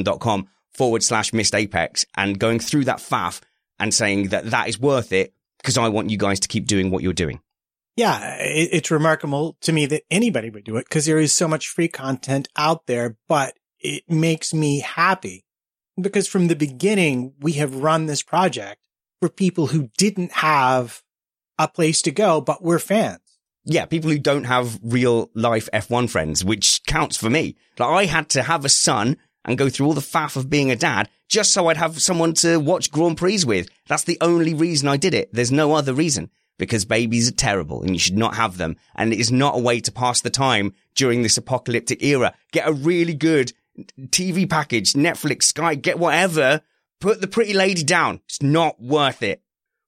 patreon.com/missedapex and going through that faff and saying that is worth it because I want you guys to keep doing what you're doing. Yeah, it's remarkable to me that anybody would do it because there is so much free content out there, but it makes me happy because from the beginning, we have run this project for people who didn't have a place to go, but we're fans. Yeah, people who don't have real life F1 friends, which counts for me. I had to have a son and go through all the faff of being a dad just so I'd have someone to watch Grand Prix with. That's the only reason I did it. There's no other reason. Because babies are terrible and you should not have them. And it is not a way to pass the time during this apocalyptic era. Get a really good TV package, Netflix, Sky, get whatever. Put the pretty lady down. It's not worth it.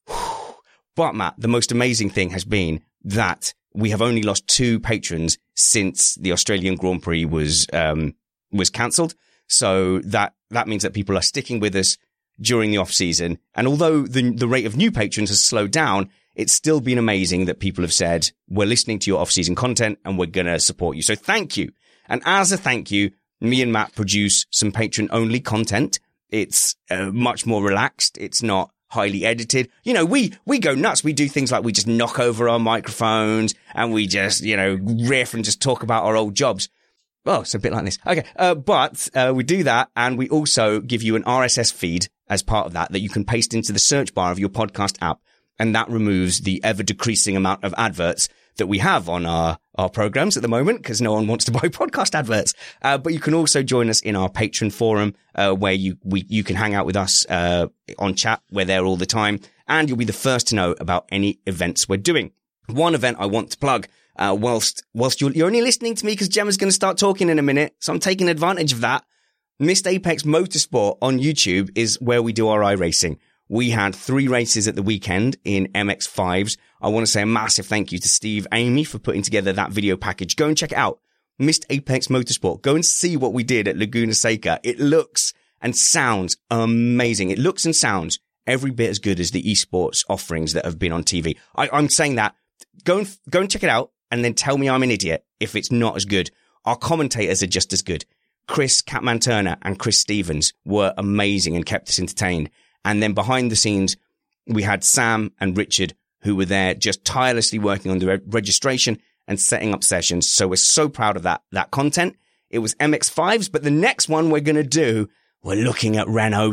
But Matt, the most amazing thing has been that we have only lost 2 patrons since the Australian Grand Prix was cancelled. So that means that people are sticking with us during the off season. And although the rate of new patrons has slowed down, it's still been amazing that people have said, we're listening to your off-season content and we're going to support you. So thank you. And as a thank you, me and Matt produce some patron-only content. It's much more relaxed. It's not highly edited. We go nuts. We do things like we just knock over our microphones and we just, riff and just talk about our old jobs. Oh, it's a bit like this. Okay. But we do that. And we also give you an RSS feed as part of that you can paste into the search bar of your podcast app. And that removes the ever decreasing amount of adverts that we have on our programs at the moment because no one wants to buy podcast adverts. But you can also join us in our patron forum, where you can hang out with us, on chat. We're there all the time and you'll be the first to know about any events we're doing. One event I want to plug, whilst you're only listening to me because Gemma's going to start talking in a minute. So I'm taking advantage of that. Missed Apex Motorsport on YouTube is where we do our iRacing. We had 3 races at the weekend in MX5s. I want to say a massive thank you to Steve Amy for putting together that video package. Go and check it out. Missed Apex Motorsport. Go and see what we did at Laguna Seca. It looks and sounds amazing. It looks and sounds every bit as good as the esports offerings that have been on TV. I'm saying that. Go and check it out and then tell me I'm an idiot if it's not as good. Our commentators are just as good. Chris Catman-Turner and Chris Stevens were amazing and kept us entertained. And then behind the scenes, we had Sam and Richard who were there just tirelessly working on the registration and setting up sessions. So we're so proud of that content. It was MX5s, but the next one we're going to do, we're looking at Renault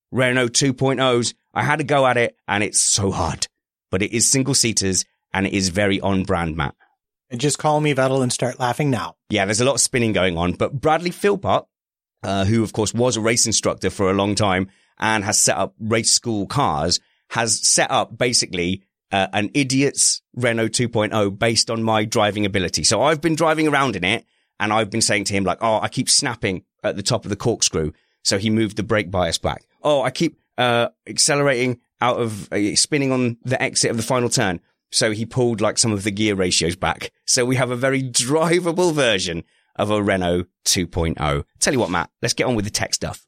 2.0s. I had to go at it and it's so hard, but it is single seaters and it is very on brand, Matt. And just call me Vettel and start laughing now. Yeah, there's a lot of spinning going on, but Bradley Philpott, who of course was a race instructor for a long time, and has set up race school cars, has set up basically an idiot's Renault 2.0 based on my driving ability. So I've been driving around in it and I've been saying to him I keep snapping at the top of the corkscrew. So he moved the brake bias back. Oh, I keep accelerating out of spinning on the exit of the final turn. So he pulled like some of the gear ratios back. So we have a very drivable version of a Renault 2.0. Tell you what, Matt, let's get on with the tech stuff.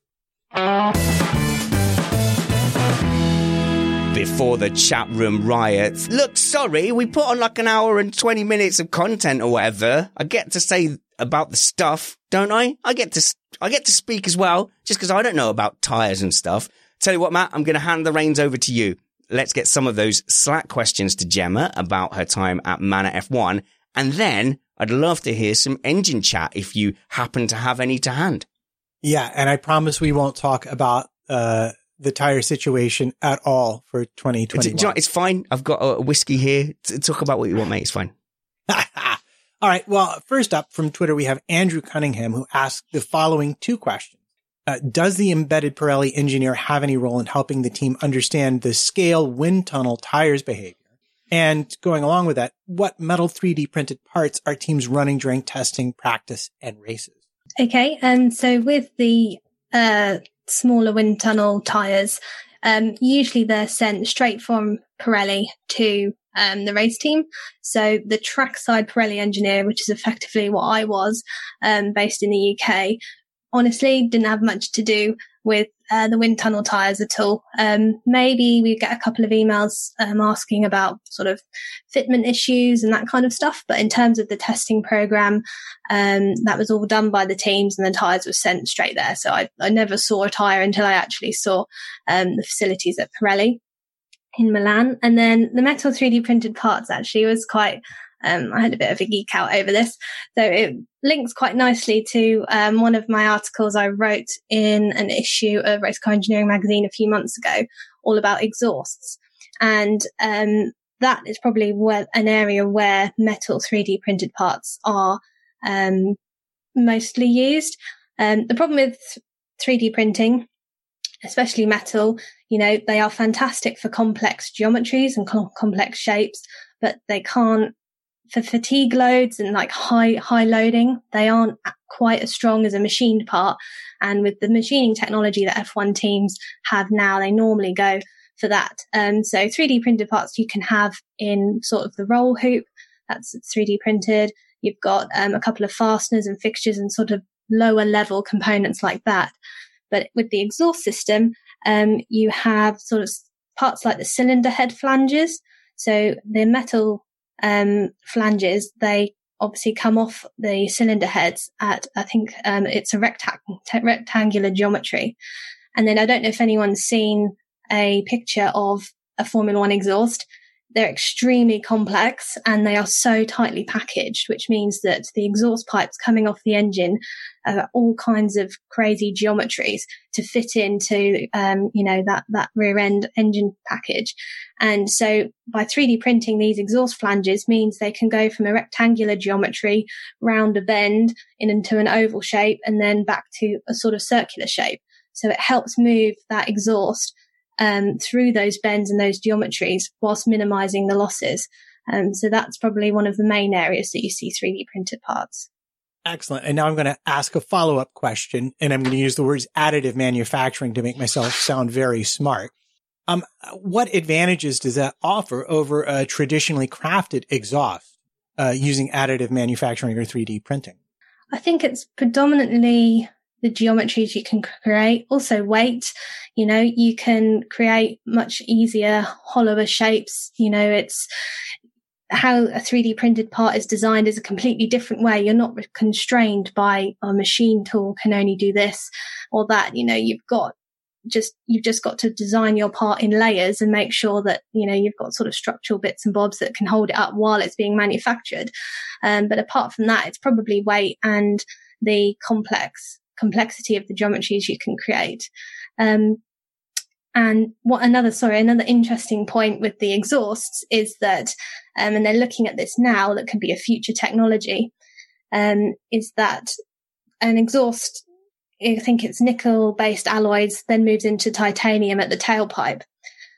Before the chat room riots. Look, sorry, we put on like an hour and 20 minutes of content or whatever. I get to say about the stuff, don't I? I get to speak as well, just because I don't know about tyres and stuff. Tell you what, Matt, I'm going to hand the reins over to you. Let's get some of those Slack questions to Gemma about her time at Manor F1. And then I'd love to hear some engine chat if you happen to have any to hand. Yeah, and I promise we won't talk about the tire situation at all for 2021. It's fine. I've got a whiskey here. Talk about what you want, mate. It's fine. All right. Well, first up from Twitter, we have Andrew Cunningham, who asked the following two questions. Does the embedded Pirelli engineer have any role in helping the team understand the scale wind tunnel tires behavior? And going along with that, what metal 3D printed parts are teams running during testing, practice, and races? Okay. So with the smaller wind tunnel tires, usually they're sent straight from Pirelli to the race team. So the trackside Pirelli engineer, which is effectively what I was, based in the UK, honestly didn't have much to do with the wind tunnel tires at all. Maybe we get a couple of emails asking about sort of fitment issues and that kind of stuff. But in terms of the testing program, that was all done by the teams and the tires were sent straight there. So I never saw a tire until I actually saw the facilities at Pirelli in Milan. And then the metal 3D printed parts actually was quite, I had a bit of a geek out over this. So it links quite nicely to one of my articles I wrote in an issue of Race Car Engineering magazine a few months ago, all about exhausts. And that is probably an area where metal 3D printed parts are mostly used. The problem with 3D printing, especially metal, they are fantastic for complex geometries and complex shapes, but they can't, for fatigue loads and like high loading, they aren't quite as strong as a machined part. And with the machining technology that F1 teams have now, they normally go for that. So 3D printed parts you can have in sort of the roll hoop, that's 3D printed. You've got a couple of fasteners and fixtures and sort of lower level components like that. But with the exhaust system, you have sort of parts like the cylinder head flanges. So the metal flanges, they obviously come off the cylinder heads at, I think it's a rectangular geometry. And then I don't know if anyone's seen a picture of a Formula One exhaust. They're extremely complex and they are so tightly packaged, which means that the exhaust pipes coming off the engine are all kinds of crazy geometries to fit into, that rear end engine package. And so by 3D printing these exhaust flanges means they can go from a rectangular geometry round a bend into an oval shape and then back to a sort of circular shape. So it helps move that exhaust through those bends and those geometries whilst minimizing the losses. So that's probably one of the main areas that you see 3D printed parts. Excellent. And now I'm going to ask a follow-up question, and I'm going to use the words additive manufacturing to make myself sound very smart. What advantages does that offer over a traditionally crafted exhaust using additive manufacturing or 3D printing? I think it's predominantly the geometries you can create, also weight. You can create much easier, hollower shapes. It's how a 3D printed part is designed is a completely different way. You're not constrained by a machine tool can only do this or that. You've just got to design your part in layers and make sure that, you've got sort of structural bits and bobs that can hold it up while it's being manufactured. But apart from that, it's probably weight and the complexity of the geometries you can create. And another interesting point with the exhausts is that, and they're looking at this now, that could be a future technology, is that an exhaust, I think it's nickel-based alloys, then moves into titanium at the tailpipe.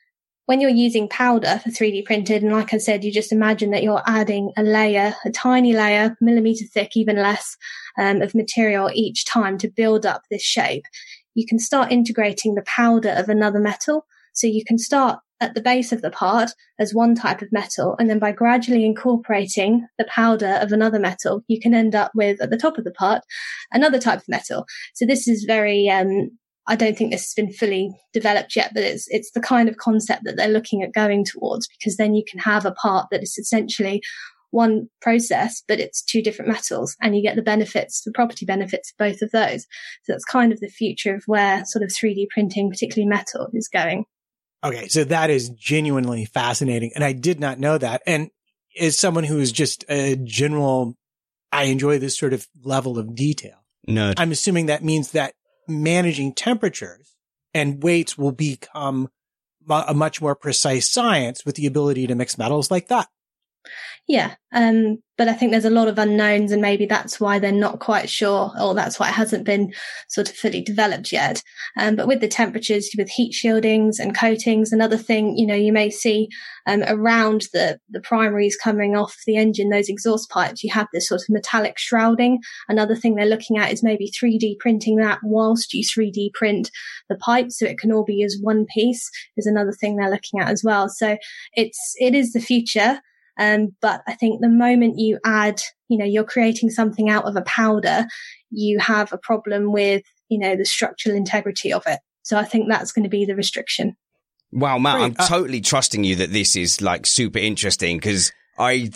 when you're using powder for 3D printed, and like I said, you just imagine that you're adding a layer, a tiny layer, millimeter thick, even less, of material each time to build up this shape. You can start integrating the powder of another metal. So you can start at the base of the part as one type of metal, and then by gradually incorporating the powder of another metal, you can end up with, at the top of the part, another type of metal. So this is very, I don't think this has been fully developed yet, but it's the kind of concept that they're looking at going towards, because then you can have a part that is essentially one process, but it's two different metals, and you get the benefits, the property benefits of both of those. So that's kind of the future of where sort of 3D printing, particularly metal, is going. Okay, so that is genuinely fascinating, and I did not know that. And as someone who is just a general, I enjoy this sort of level of detail. Nerd. I'm assuming that means that managing temperatures and weights will become a much more precise science with the ability to mix metals like that. Yeah. But I think there's a lot of unknowns, and maybe that's why they're not quite sure, or that's why it hasn't been sort of fully developed yet. But with the temperatures, with heat shieldings and coatings, another thing, you may see around the primaries coming off the engine, those exhaust pipes, you have this sort of metallic shrouding. Another thing they're looking at is maybe 3D printing that whilst you 3D print the pipe, so it can all be as one piece, is another thing they're looking at as well. So it is the future. But I think the moment you add, you're creating something out of a powder, you have a problem with, the structural integrity of it. So I think that's going to be the restriction. Wow, Matt, I'm totally trusting you that this is like super interesting, because I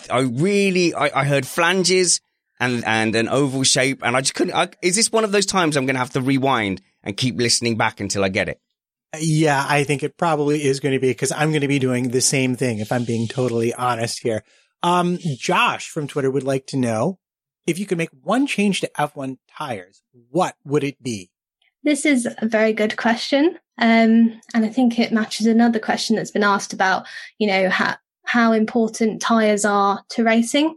heard flanges and an oval shape, and I just couldn't. Is this one of those times I'm going to have to rewind and keep listening back until I get it? Yeah, I think it probably is going to be, because I'm going to be doing the same thing, if I'm being totally honest here. Josh from Twitter would like to know, if you could make one change to F1 tires, what would it be? This is a very good question. And I think it matches another question that's been asked about, how important tires are to racing.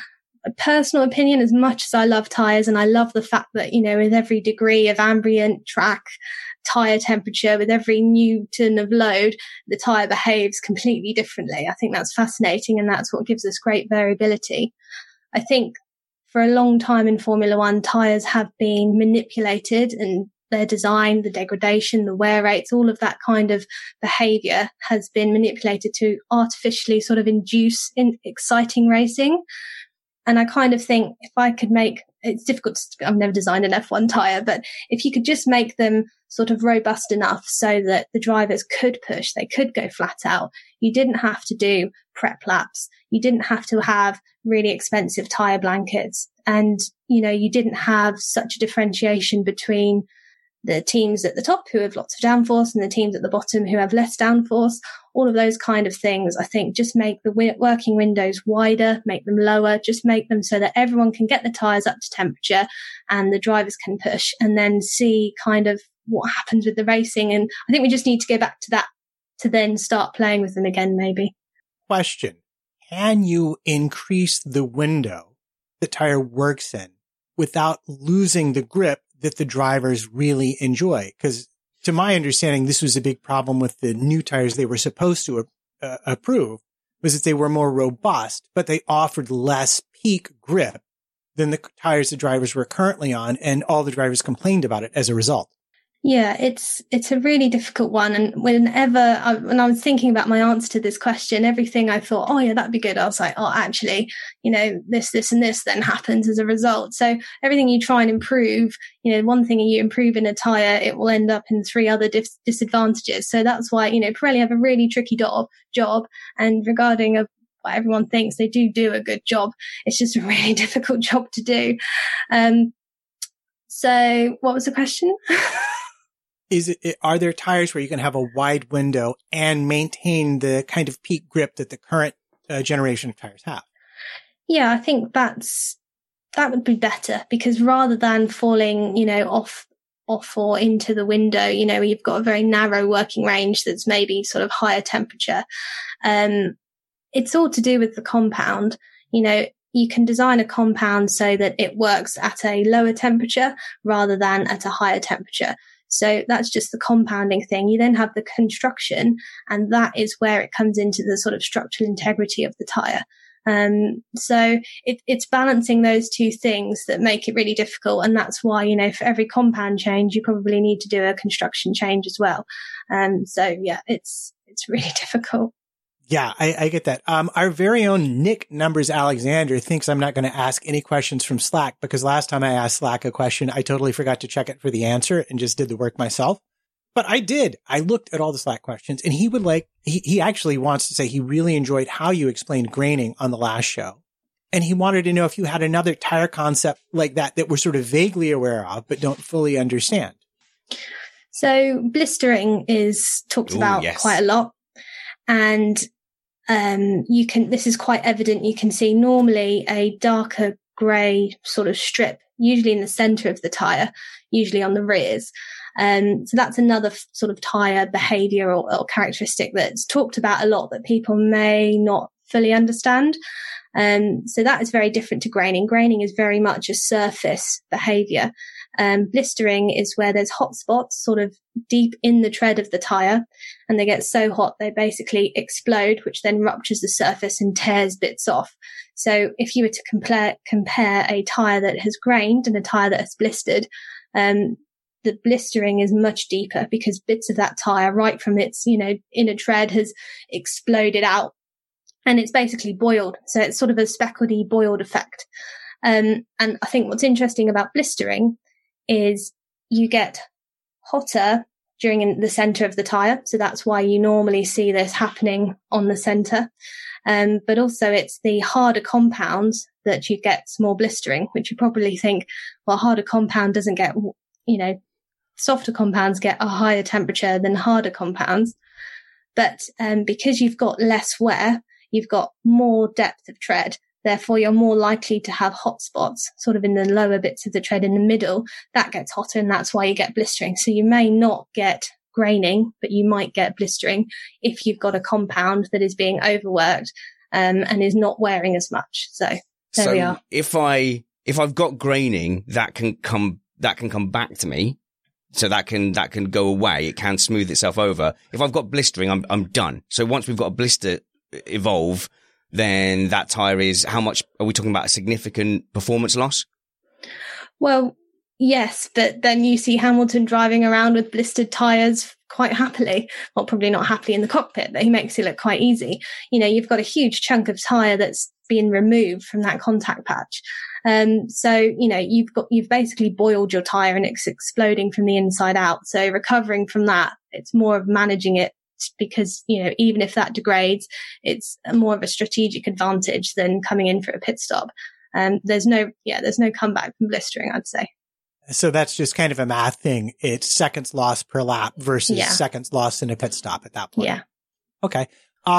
A personal opinion, as much as I love tires, and I love the fact that, with every degree of ambient track, tire temperature, with every newton of load, the tire behaves completely differently. I think that's fascinating, and that's what gives us great variability. I think for a long time in Formula One, tires have been manipulated, and their design, the degradation, the wear rates, all of that kind of behavior has been manipulated to artificially sort of induce exciting racing. And I kind of think if I could it's difficult, I've never designed an F1 tyre, but if you could just make them sort of robust enough so that the drivers could push, they could go flat out. You didn't have to do prep laps. You didn't have to have really expensive tyre blankets. And, you didn't have such a differentiation between the teams at the top who have lots of downforce and the teams at the bottom who have less downforce. All of those kind of things, I think, just make the working windows wider, make them lower, just make them so that everyone can get the tyres up to temperature and the drivers can push, and then see kind of what happens with the racing. And I think we just need to go back to that to then start playing with them again, maybe. Question. Can you increase the window the tire works in without losing the grip that the drivers really enjoy? Because to my understanding, this was a big problem with the new tires they were supposed to approve, was that they were more robust, but they offered less peak grip than the tires the drivers were currently on, and all the drivers complained about it as a result. Yeah, it's a really difficult one. And when I was thinking about my answer to this question, everything I thought, oh yeah, that'd be good, I was like, oh, actually, this and this then happens as a result. So everything you try and improve, one thing you improve in a tyre, it will end up in three other disadvantages. So that's why, Pirelli have a really tricky job. And regarding what everyone thinks, they do a good job. It's just a really difficult job to do. So what was the question? Are there tires where you can have a wide window and maintain the kind of peak grip that the current generation of tires have? Yeah, I think that would be better, because rather than falling, off or into the window, you've got a very narrow working range that's maybe sort of higher temperature. It's all to do with the compound. You can design a compound so that it works at a lower temperature rather than at a higher temperature. So that's just the compounding thing. You then have the construction, and that is where it comes into the sort of structural integrity of the tyre. So it's balancing those two things that make it really difficult. And that's why, you know, for every compound change, you probably need to do a construction change as well. So yeah, it's really difficult. Yeah, I get that. Our very own Nick Numbers Alexander thinks I'm not going to ask any questions from Slack because last time I asked Slack a question, I totally forgot to check it for the answer and just did the work myself. But I did. I looked at all the Slack questions, and he would he actually wants to say he really enjoyed how you explained graining on the last show. And he wanted to know if you had another tire concept like that we're sort of vaguely aware of, but don't fully understand. So blistering is talked about quite a lot. And this is quite evident. You can see normally a darker grey sort of strip, usually in the centre of the tyre, usually on the rears. So that's another sort of tyre behaviour or characteristic that's talked about a lot that people may not fully understand. So that is very different to graining. Graining is very much a surface behaviour. Blistering is where there's hot spots sort of deep in the tread of the tyre, and they get so hot they basically explode, which then ruptures the surface and tears bits off. So if you were to compare a tyre that has grained and a tyre that has blistered, the blistering is much deeper because bits of that tyre right from its, you know, inner tread has exploded out and it's basically boiled. So it's sort of a speckledy boiled effect. And I think what's interesting about blistering is you get hotter during the center of the tyre. So that's why you normally see this happening on the center. But also it's the harder compounds that you get more blistering, which you probably think, well, harder compound doesn't get, you know, softer compounds get a higher temperature than harder compounds. But because you've got less wear, you've got more depth of tread. Therefore, you're more likely to have hot spots sort of in the lower bits of the tread in the middle. That gets hotter, and that's why you get blistering. So you may not get graining, but you might get blistering if you've got a compound that is being overworked and is not wearing as much. So there we are. If I've got graining, that can come back to me. So that can go away. It can smooth itself over. If I've got blistering, I'm done. So once we've got a blister evolve, then that tyre is, how much are we talking about? A significant performance loss? Well, yes, but then you see Hamilton driving around with blistered tyres quite happily. Well, probably not happily in the cockpit, but he makes it look quite easy. You know, you've got a huge chunk of tyre that's been removed from that contact patch. So, you know, you've basically boiled your tyre and it's exploding from the inside out. So recovering from that, it's more of managing it because, you know, even if that degrades, it's more of a strategic advantage than coming in for a pit stop. There's no comeback from blistering, I'd say. So that's just kind of a math thing. It's seconds lost per lap versus seconds lost in a pit stop at that point. Yeah. Okay.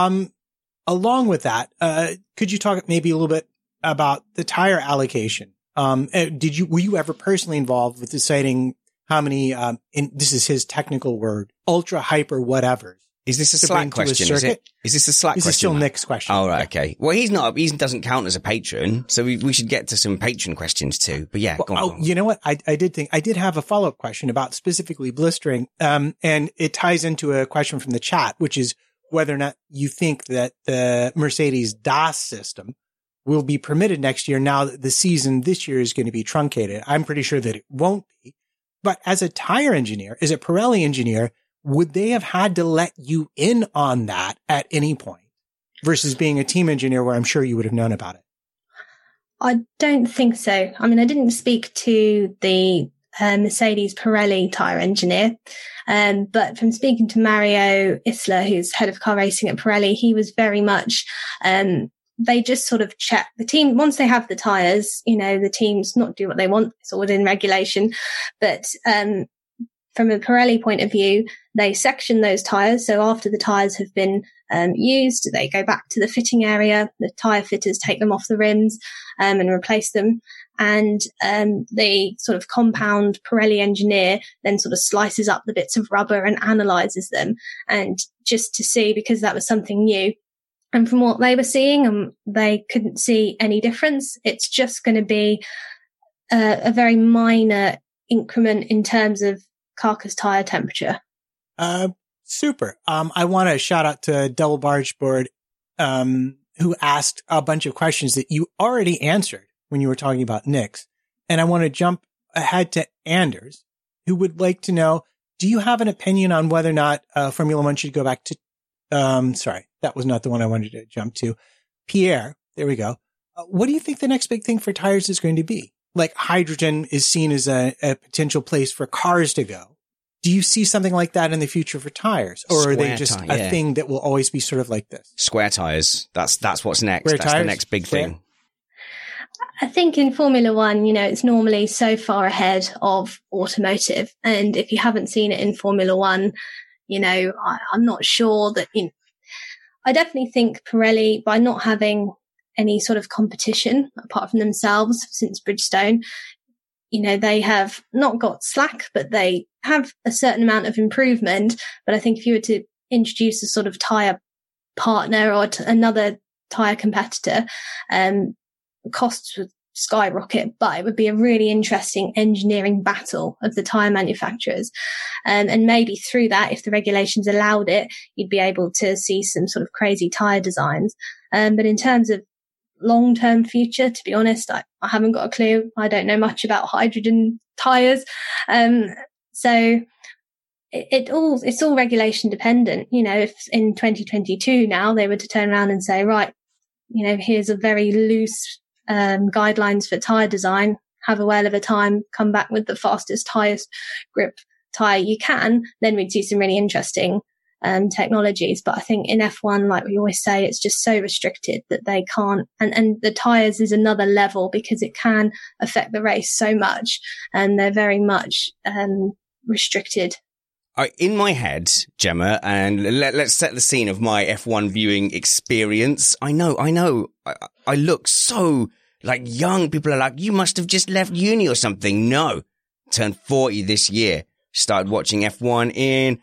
Along with that, could you talk maybe a little bit about the tire allocation? Were you ever personally involved with deciding how many, this is his technical word, ultra hyper whatevers? Is this a Slack question? Is this a Slack question? This is still Nick's question. Oh, right. Okay. Well, he doesn't count as a patron. So we should get to some patron questions too. But yeah, go on. You know what? I did have a follow-up question about specifically blistering. And it ties into a question from the chat, which is whether or not you think that the Mercedes DAS system will be permitted next year now that the season this year is going to be truncated. I'm pretty sure that it won't be. But as a tire engineer, as a Pirelli engineer, would they have had to let you in on that at any point versus being a team engineer where I'm sure you would have known about it? I don't think so. I mean, I didn't speak to the Mercedes Pirelli tyre engineer, but from speaking to Mario Isla, who's head of car racing at Pirelli, he was very much, they just sort of check the team. Once they have the tyres, you know, the teams not do what they want. It's all within regulation. But from a Pirelli point of view, they section those tyres. So after the tyres have been used, they go back to the fitting area. The tyre fitters take them off the rims and replace them. And the sort of compound Pirelli engineer then sort of slices up the bits of rubber and analyzes them. And just to see, because that was something new. And from what they were seeing, they couldn't see any difference. It's just going to be a very minor increment in terms of carcass tire temperature. Super. I want to shout out to Double Bargeboard, who asked a bunch of questions that you already answered when you were talking about Nix. And I want to jump ahead to Anders, who would like to know, do you have an opinion on whether or not Formula One should go back to, sorry, that was not the one I wanted to jump to. Pierre, there we go. What do you think the next big thing for tires is going to be? Like hydrogen is seen as a potential place for cars to go. Do you see something like that in the future for tires? Or are they just a thing that will always be sort of like this? Square tires. That's what's next. Square that's tires? The next big thing. I think in Formula One, it's normally so far ahead of automotive. And if you haven't seen it in Formula One, I'm not sure that, I definitely think Pirelli, by not having any sort of competition apart from themselves since Bridgestone, they have not got slack, but they have a certain amount of improvement. But I think if you were to introduce a sort of tyre partner or another tyre competitor, costs would skyrocket, but it would be a really interesting engineering battle of the tyre manufacturers. And maybe through that, if the regulations allowed it, you'd be able to see some sort of crazy tyre designs. But in terms of long-term future, to be honest, I haven't got a clue. I don't know much about hydrogen tyres. So it's all regulation dependent. If in 2022 now they were to turn around and say, right, here's a very loose guidelines for tyre design, have a whale of a time, come back with the fastest, highest grip tyre you can, then we'd see some really interesting technologies. But I think in F1, like we always say, it's just so restricted that they can't, and the tyres is another level because it can affect the race so much, and they're very much restricted. In my head, Gemma, and let's set the scene of my F1 viewing experience. I know. I look so like young. People are like, you must have just left uni or something. No, turned 40 this year. Started watching F1 in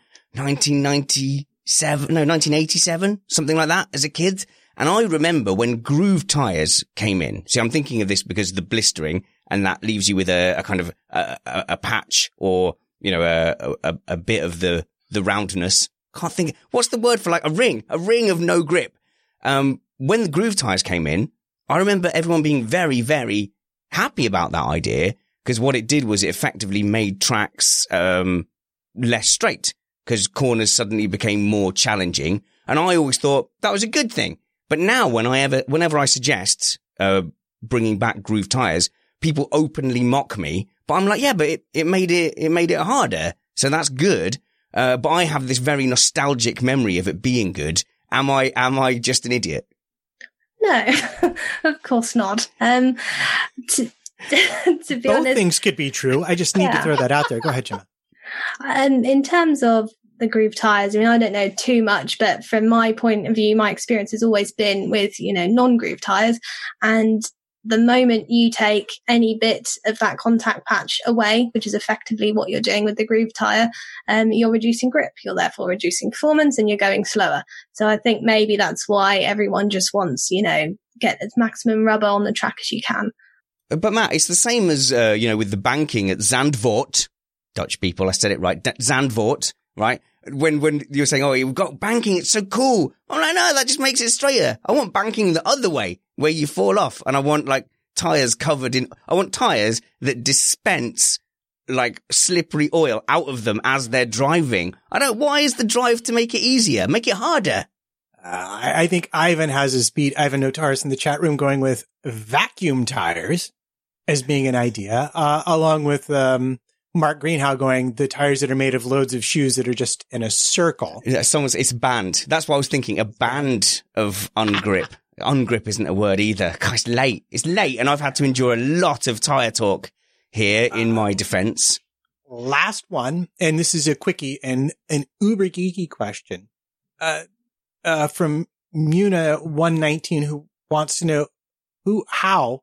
1987, something like that as a kid. And I remember when groove tires came in. See, I'm thinking of this because of the blistering, and that leaves you with a kind of a patch or, a bit of the roundness. Can't think. What's the word for like a ring of no grip? When the groove tires came in, I remember everyone being very, very happy about that idea, because what it did was it effectively made tracks less straight, because corners suddenly became more challenging. And I always thought that was a good thing. But now whenever I suggest bringing back groove tires, people openly mock me. But I'm like, yeah, but it made it harder. So that's good. But I have this very nostalgic memory of it being good. Am I just an idiot? No, of course not. To be Both honest, things could be true. I just need to throw that out there. Go ahead, Gemma. In terms of the groove tires, I don't know too much, but from my point of view, my experience has always been with, non-groove tires. And the moment you take any bit of that contact patch away, which is effectively what you're doing with the groove tire, you're reducing grip. You're therefore reducing performance and you're going slower. So I think maybe that's why everyone just wants, get as maximum rubber on the track as you can. But Matt, it's the same as, with the banking at Zandvoort. Dutch people, I said it right. Zandvoort, right? When you're saying, oh, you've got banking, it's so cool. I'm like, no, that just makes it straighter. I want banking the other way, where you fall off. And I want like tires I want tires that dispense like slippery oil out of them as they're driving. Why is the drive to make it easier? Make it harder. I think Ivan has his beat. Ivan Notaris in the chat room going with vacuum tires as being an idea, along with, Mark Greenhow going, the tires that are made of loads of shoes that are just in a circle. It's banned. That's what I was thinking. A band of ungrip. Ungrip isn't a word either. God, it's late. It's late. And I've had to endure a lot of tire talk here in my defense. Last one. And this is a quickie and an uber geeky question, from Muna119, who wants to know how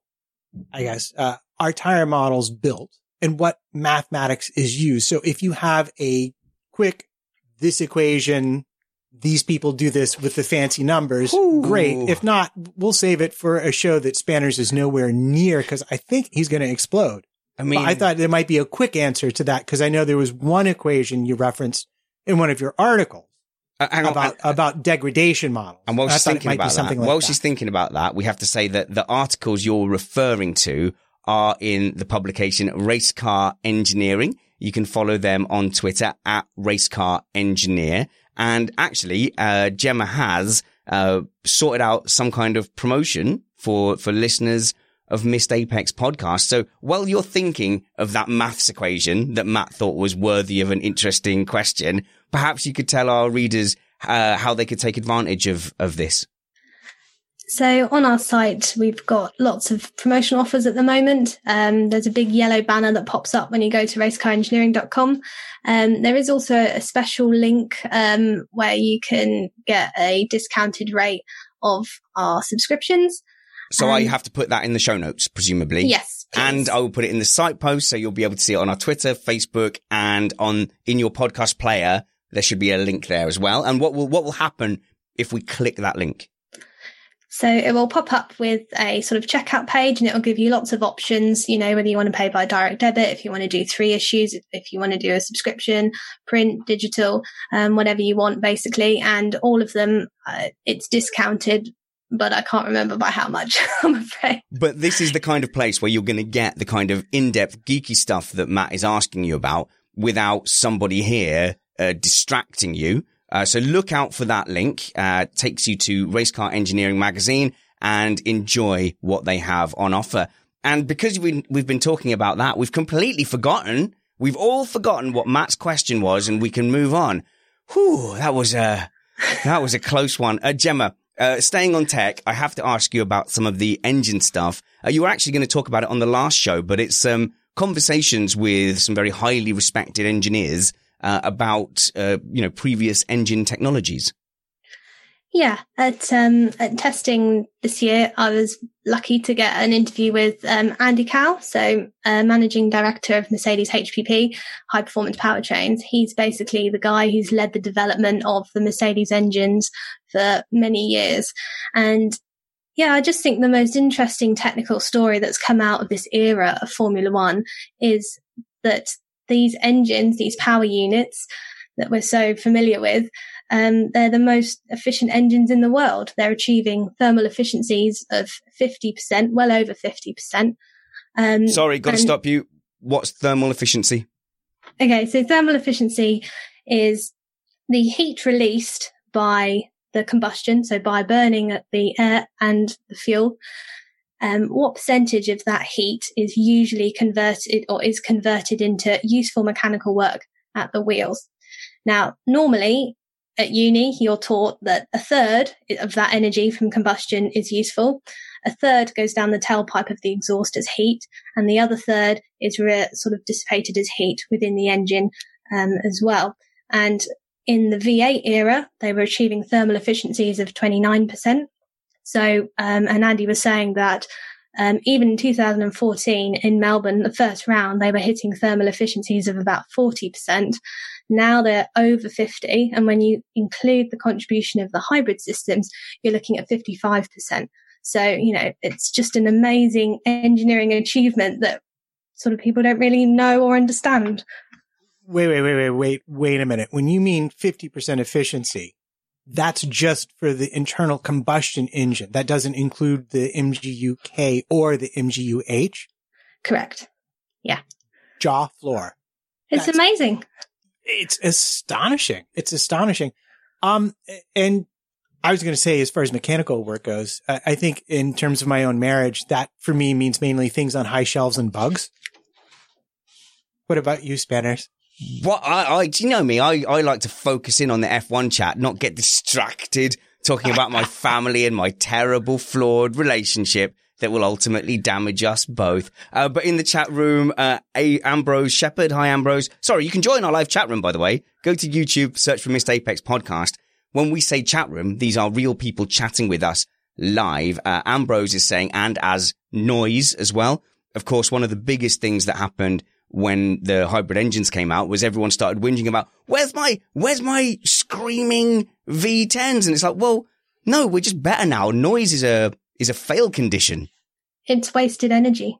are tire models built and what mathematics is used. So if you have a quick, this equation, these people do this with the fancy numbers, great. If not, we'll save it for a show that Spanners is nowhere near, because I think he's going to explode. I mean, but I thought there might be a quick answer to that because I know there was one equation you referenced in one of your articles about degradation models. And while she's thinking about that, we have to say that the articles you're referring to are in the publication Race Car Engineering. You can follow them on Twitter at Race Car Engineer. And actually, Gemma has sorted out some kind of promotion for listeners of Missed Apex podcast. So while you're thinking of that maths equation that Matt thought was worthy of an interesting question, perhaps you could tell our readers how they could take advantage of this. So on our site, we've got lots of promotional offers at the moment. There's a big yellow banner that pops up when you go to racecarengineering.com. There is also a special link where you can get a discounted rate of our subscriptions. So I have to put that in the show notes, presumably. Yes, please. And I will put it in the site post, so you'll be able to see it on our Twitter, Facebook, and in your podcast player. There should be a link there as well. And what will happen if we click that link? So it will pop up with a sort of checkout page, and it will give you lots of options, whether you want to pay by direct debit, if you want to do 3 issues, if you want to do a subscription, print, digital, whatever you want, basically. And all of them, it's discounted, but I can't remember by how much, I'm afraid. But this is the kind of place where you're going to get the kind of in-depth geeky stuff that Matt is asking you about without somebody here distracting you. So look out for that link. Takes you to Race Car Engineering magazine and enjoy what they have on offer. And because we've been talking about that, we've completely forgotten. We've all forgotten what Matt's question was, and we can move on. Whew, that was a close one. Gemma, staying on tech, I have to ask you about some of the engine stuff. You were actually going to talk about it on the last show, but it's conversations with some very highly respected engineers about, previous engine technologies. Yeah. At testing this year, I was lucky to get an interview with Andy Cow, so managing director of Mercedes HPP, High Performance Powertrains. He's basically the guy who's led the development of the Mercedes engines for many years. And yeah, I just think the most interesting technical story that's come out of this era of Formula One is that these engines, these power units that we're so familiar with, they're the most efficient engines in the world. They're achieving thermal efficiencies of 50%, well over 50%. Sorry, got to stop you. What's thermal efficiency? Okay, so thermal efficiency is the heat released by the combustion, so by burning the air and the fuel. What percentage of that heat is usually converted into useful mechanical work at the wheels? Now, normally at uni, you're taught that a third of that energy from combustion is useful. A third goes down the tailpipe of the exhaust as heat, and the other third is sort of dissipated as heat within the engine as well. And in the V8 era, they were achieving thermal efficiencies of 29%. So, and Andy was saying that even in 2014 in Melbourne, the first round, they were hitting thermal efficiencies of about 40%. Now they're over 50. And when you include the contribution of the hybrid systems, you're looking at 55%. So, it's just an amazing engineering achievement that sort of people don't really know or understand. Wait a minute. When you mean 50% efficiency, that's just for the internal combustion engine. That doesn't include the MGU-K or the MGU-H? Correct. Yeah. Jaw floor. It's amazing. It's astonishing. And I was going to say, as far as mechanical work goes, I think in terms of my own marriage, that for me means mainly things on high shelves and bugs. What about you, Spanners? What do you know me? I like to focus in on the F1 chat, not get distracted talking about my family and my terrible, flawed relationship that will ultimately damage us both. But in the chat room, Ambrose Shepherd. Hi, Ambrose. Sorry, you can join our live chat room, by the way. Go to YouTube, search for Missed Apex Podcast. When we say chat room, these are real people chatting with us live. Ambrose is saying, and as noise as well. Of course, one of the biggest things that happened when the hybrid engines came out was everyone started whinging about, where's my screaming V10s? And it's like, well, no, we're just better now. Noise is a fail condition. It's wasted energy.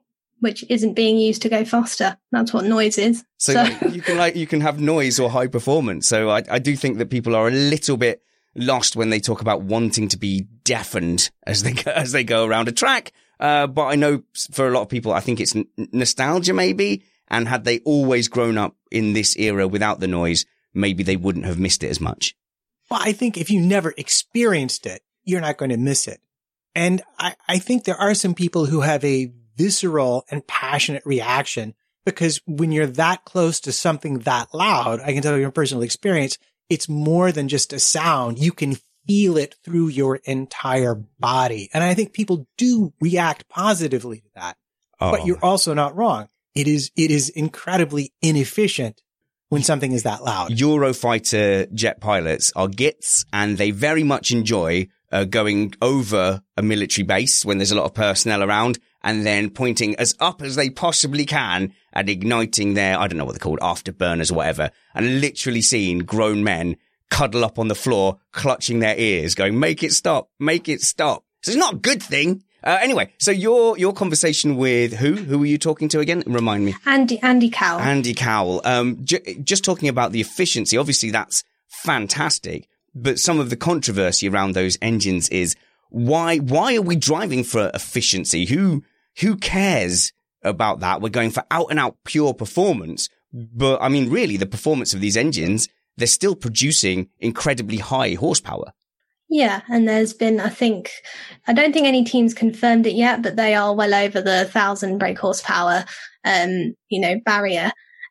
which isn't being used to go faster. That's what noise is. So you can have noise or high performance. So I do think that people are a little bit lost when they talk about wanting to be deafened as they go around a track. But I know for a lot of people, I think it's nostalgia maybe. And had they always grown up in this era without the noise, maybe they wouldn't have missed it as much. Well, I think if you never experienced it, you're not going to miss it. And I think there are some people who have a visceral and passionate reaction because when you're that close to something that loud, I can tell you from personal experience, it's more than just a sound. You can feel it through your entire body. And I think people do react positively to that. Oh. But you're also not wrong. It is incredibly inefficient when something is that loud. Eurofighter jet pilots are gits, and they very much enjoy going over a military base when there's a lot of personnel around and then pointing as up as they possibly can and igniting their, I don't know what they're called, afterburners or whatever, and literally seeing grown men cuddle up on the floor, clutching their ears, going, make it stop, make it stop. So it's not a good thing. Anyway, so your conversation with who were you talking to again? Remind me. Andy Cowell. Andy Cowell. Just talking about the efficiency. Obviously, that's fantastic. But some of the controversy around those engines is why are we driving for efficiency? Who cares about that? We're going for out and out pure performance. But I mean, really, the performance of these engines, they're still producing incredibly high horsepower. Yeah, and there's been, I don't think any team's confirmed it yet, but they are well over the 1,000 brake horsepower, barrier.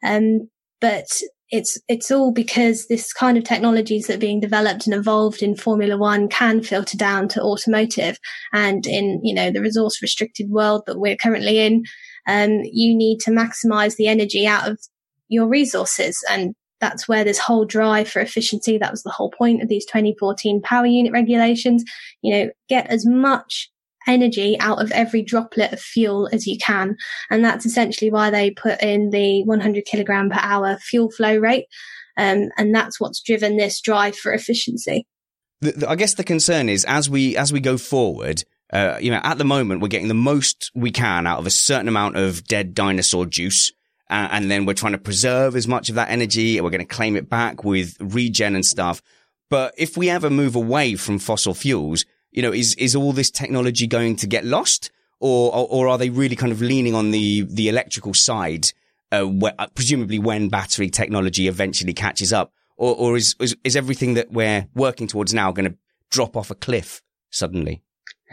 But it's all because this kind of technologies that are being developed and evolved in Formula One can filter down to automotive. And in, the resource restricted world that we're currently in, you need to maximize the energy out of your resources. And that's where this whole drive for efficiency, that was the whole point of these 2014 power unit regulations, get as much energy out of every droplet of fuel as you can. And that's essentially why they put in the 100 kilogram per hour fuel flow rate. And that's what's driven this drive for efficiency. I guess the concern is as we go forward, at the moment, we're getting the most we can out of a certain amount of dead dinosaur juice. And then we're trying to preserve as much of that energy. And we're going to claim it back with regen and stuff. But if we ever move away from fossil fuels, is all this technology going to get lost? Or are they really kind of leaning on the electrical side, presumably when battery technology eventually catches up? Or is everything that we're working towards now going to drop off a cliff suddenly?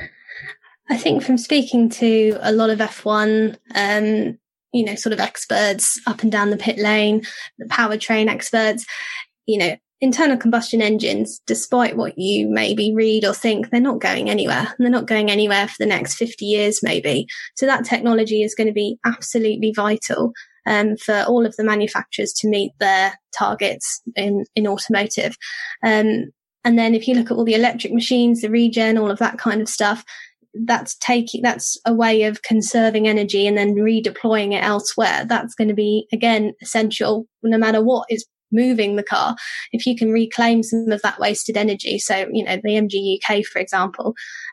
I think from speaking to a lot of F1, sort of experts up and down the pit lane, the powertrain experts, internal combustion engines, despite what you maybe read or think, they're not going anywhere. And they're not going anywhere for the next 50 years, maybe. So that technology is going to be absolutely vital for all of the manufacturers to meet their targets in automotive. And then if you look at all the electric machines, the regen, all of that kind of stuff, that's a way of conserving energy and then redeploying it elsewhere. That's going to be, again, essential no matter what is moving the car. If you can reclaim some of that wasted energy. So, the MG UK, for example,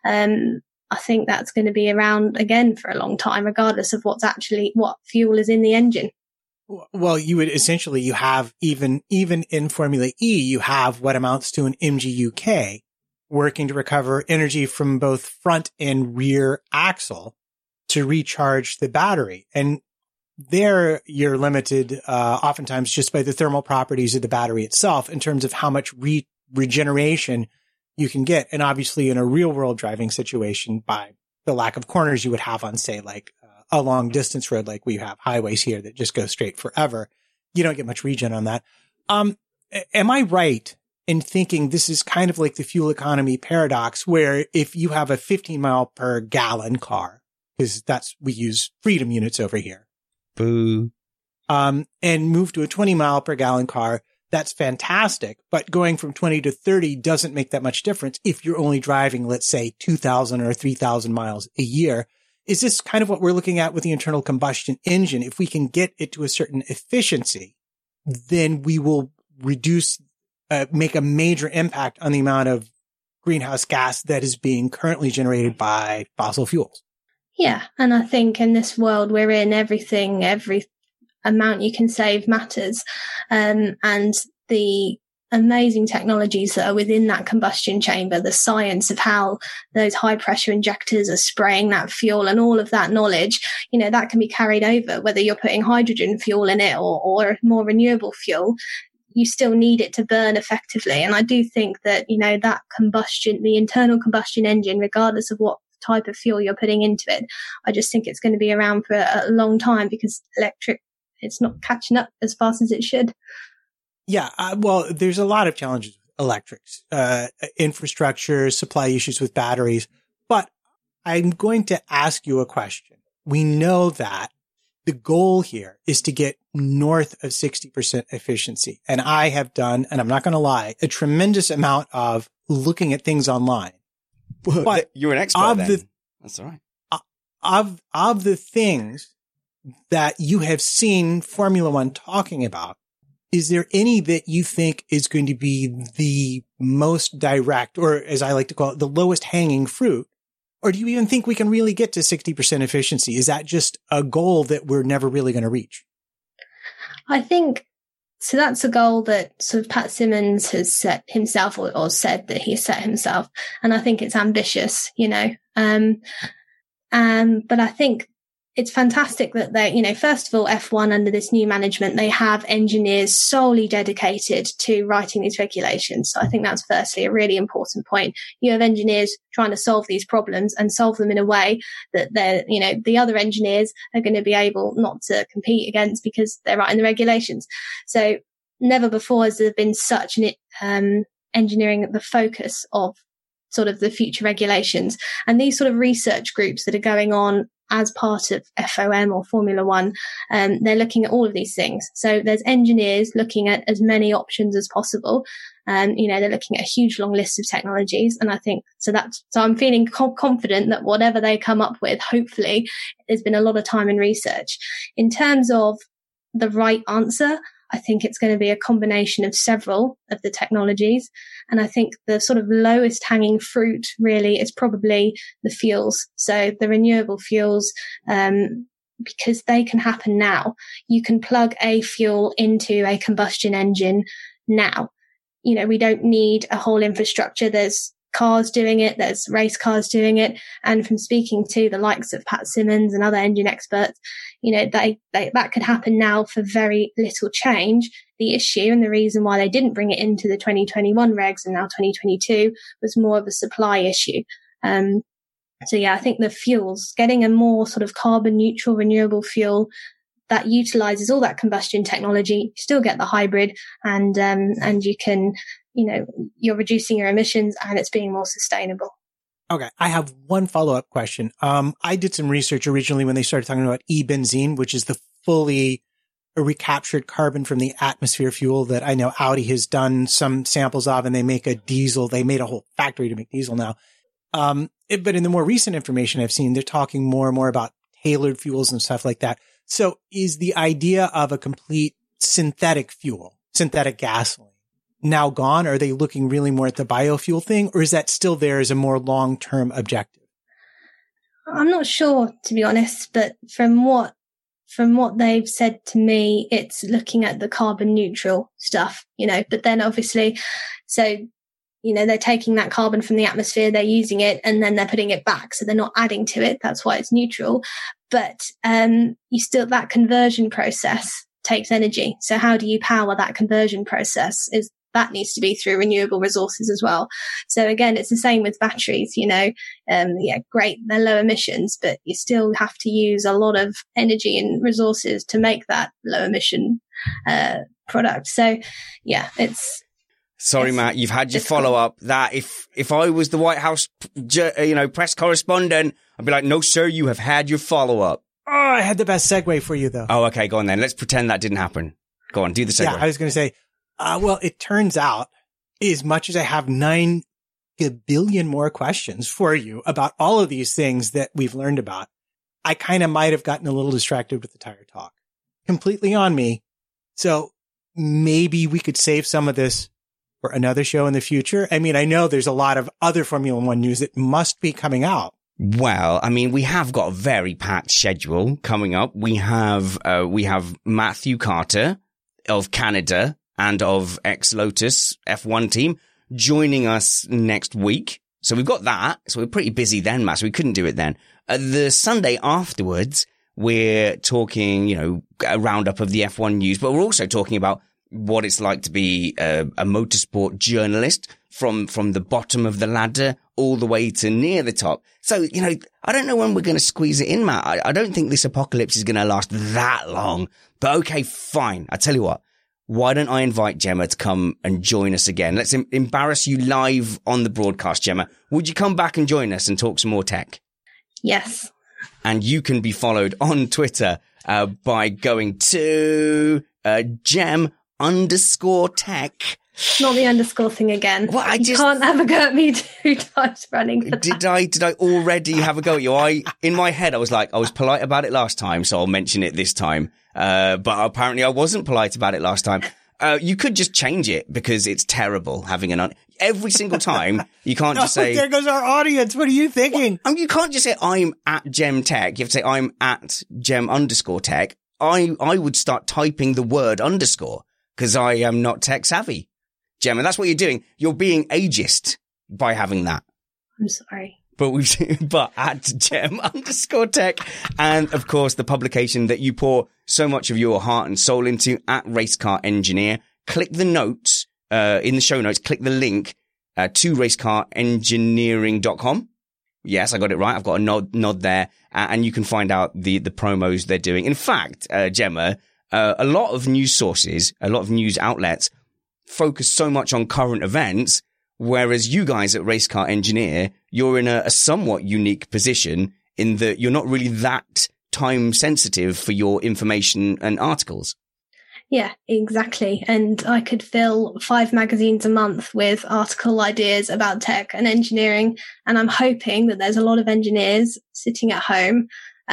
I think that's going to be around again for a long time, regardless of what fuel is in the engine. Well, you have even in Formula E, you have what amounts to an MG UK working to recover energy from both front and rear axle to recharge the battery. And there you're limited, oftentimes just by the thermal properties of the battery itself in terms of how much regeneration you can get. And obviously in a real world driving situation by the lack of corners you would have on, say, like a long distance road, like we have highways here that just go straight forever. You don't get much regen on that. Am I right in thinking this is kind of like the fuel economy paradox, where if you have a 15 mile per gallon car, because we use Freedom units over here. Boo. And move to a 20 mile per gallon car, that's fantastic. But going from 20 to 30 doesn't make that much difference if you're only driving, let's say, 2,000 or 3,000 miles a year. Is this kind of what we're looking at with the internal combustion engine? If we can get it to a certain efficiency, then we will make a major impact on the amount of greenhouse gas that is being currently generated by fossil fuels. Yeah. And I think in this world we're in, every amount you can save matters. And the amazing technologies that are within that combustion chamber, the science of how those high pressure injectors are spraying that fuel, and all of that knowledge, that can be carried over, whether you're putting hydrogen fuel in it or more renewable fuel. You still need it to burn effectively. And I do think that, that combustion, the internal combustion engine, regardless of what type of fuel you're putting into it, I just think it's going to be around for a long time, because electric, it's not catching up as fast as it should. Yeah. Well, there's a lot of challenges with electrics, infrastructure, supply issues with batteries. But I'm going to ask you a question. We know that the goal here is to get north of 60% efficiency. And I have done, and I'm not going to lie, a tremendous amount of looking at things online. But you're an expert then. That's all right. Of the things that you have seen Formula One talking about, is there any that you think is going to be the most direct, or as I like to call it, the lowest hanging fruit? Or do you even think we can really get to 60% efficiency? Is that just a goal that we're never really going to reach? I think so. That's a goal that sort of Pat Symonds has set himself, or said that he set himself. And I think it's ambitious, but I think it's fantastic that they, first of all, F1 under this new management, they have engineers solely dedicated to writing these regulations. So I think that's firstly a really important point. You have engineers trying to solve these problems and solve them in a way that the other engineers are going to be able not to compete against, because they're writing the regulations. So never before has there been such an engineering at the focus of sort of the future regulations. And these sort of research groups that are going on as part of FOM or Formula One, they're looking at all of these things. So there's engineers looking at as many options as possible. They're looking at a huge long list of technologies. And I think, so I'm feeling confident that whatever they come up with, hopefully there's been a lot of time and research. In terms of the right answer, I think it's going to be a combination of several of the technologies. And I think the sort of lowest hanging fruit really is probably the fuels. So the renewable fuels, because they can happen now. You can plug a fuel into a combustion engine now. We don't need a whole infrastructure. There's cars doing it. There's race cars doing it. And from speaking to the likes of Pat Symonds and other engine experts, that could happen now for very little change. The issue and the reason why they didn't bring it into the 2021 regs and now 2022 was more of a supply issue. I think the fuels, getting a more sort of carbon neutral renewable fuel that utilizes all that combustion technology, you still get the hybrid, and you can, you're reducing your emissions and it's being more sustainable. Okay. I have one follow-up question. I did some research originally when they started talking about e-benzene, which is the fully recaptured carbon from the atmosphere fuel that I know Audi has done some samples of, and they make a diesel. They made a whole factory to make diesel now. But in the more recent information I've seen, they're talking more and more about tailored fuels and stuff like that. So is the idea of a complete synthetic fuel, synthetic gasoline, now gone? Are they looking really more at the biofuel thing, or is that still there as a more long-term objective? I'm not sure, to be honest, but from what they've said to me, it's looking at the carbon neutral stuff, but then obviously, so, they're taking that carbon from the atmosphere, they're using it, and then they're putting it back. So they're not adding to it. That's why it's neutral. But, that conversion process takes energy. So how do you power that conversion process? That needs to be through renewable resources as well. So again, it's the same with batteries, great, they're low emissions, but you still have to use a lot of energy and resources to make that low emission product. So yeah, Sorry, Matt, you've had your follow-up. That if I was the White House, press correspondent, I'd be like, no, sir, you have had your follow-up. Oh, I had the best segue for you, though. Oh, okay, go on then. Let's pretend that didn't happen. Go on, do the segue. Yeah, I was going to say, well, it turns out, as much as I have 9 billion more questions for you about all of these things that we've learned about, I kind of might have gotten a little distracted with the tire talk. Completely on me. So maybe we could save some of this for another show in the future. I mean, I know there's a lot of other Formula One news that must be coming out. Well, I mean, we have got a very packed schedule coming up. We have Matthew Carter of Canada and of ex-Lotus F1 team joining us next week. So we've got that. So we're pretty busy then, Matt. So we couldn't do it then. The Sunday afterwards, we're talking, a roundup of the F1 news, but we're also talking about what it's like to be a motorsport journalist from the bottom of the ladder all the way to near the top. So, I don't know when we're going to squeeze it in, Matt. I don't think this apocalypse is going to last that long, but okay, fine. I tell you what, why don't I invite Gemma to come and join us again? Let's embarrass you live on the broadcast, Gemma. Would you come back and join us and talk some more tech? Yes. And you can be followed on Twitter by going to Gem_tech. Not the underscore thing again. Well, you can't have a go at me 2 times running. Did I already have a go at you? In my head, I was like, I was polite about it last time, so I'll mention it this time. But apparently I wasn't polite about it last time. You could just change it because it's terrible having every single time. You can't just say, there goes our audience. What are you thinking? Well, you can't just say I'm at Gem Tech. You have to say I'm at Gem_tech. I would start typing the word underscore because I am not tech savvy. Gemma, that's what you're doing. You're being ageist by having that. I'm sorry. But at Gem_tech. And of course, the publication that you pour so much of your heart and soul into at Racecar Engineer. Click the notes, in the show notes, click the link, to racecarengineering.com. Yes, I got it right. I've got a nod there. And you can find out the promos they're doing. In fact, Gemma, a lot of news sources, a lot of news outlets focus so much on current events, whereas you guys at Racecar Engineer, you're in a somewhat unique position in that you're not really that time sensitive for your information and articles. Yeah, exactly. And I could fill 5 magazines a month with article ideas about tech and engineering. And I'm hoping that there's a lot of engineers sitting at home,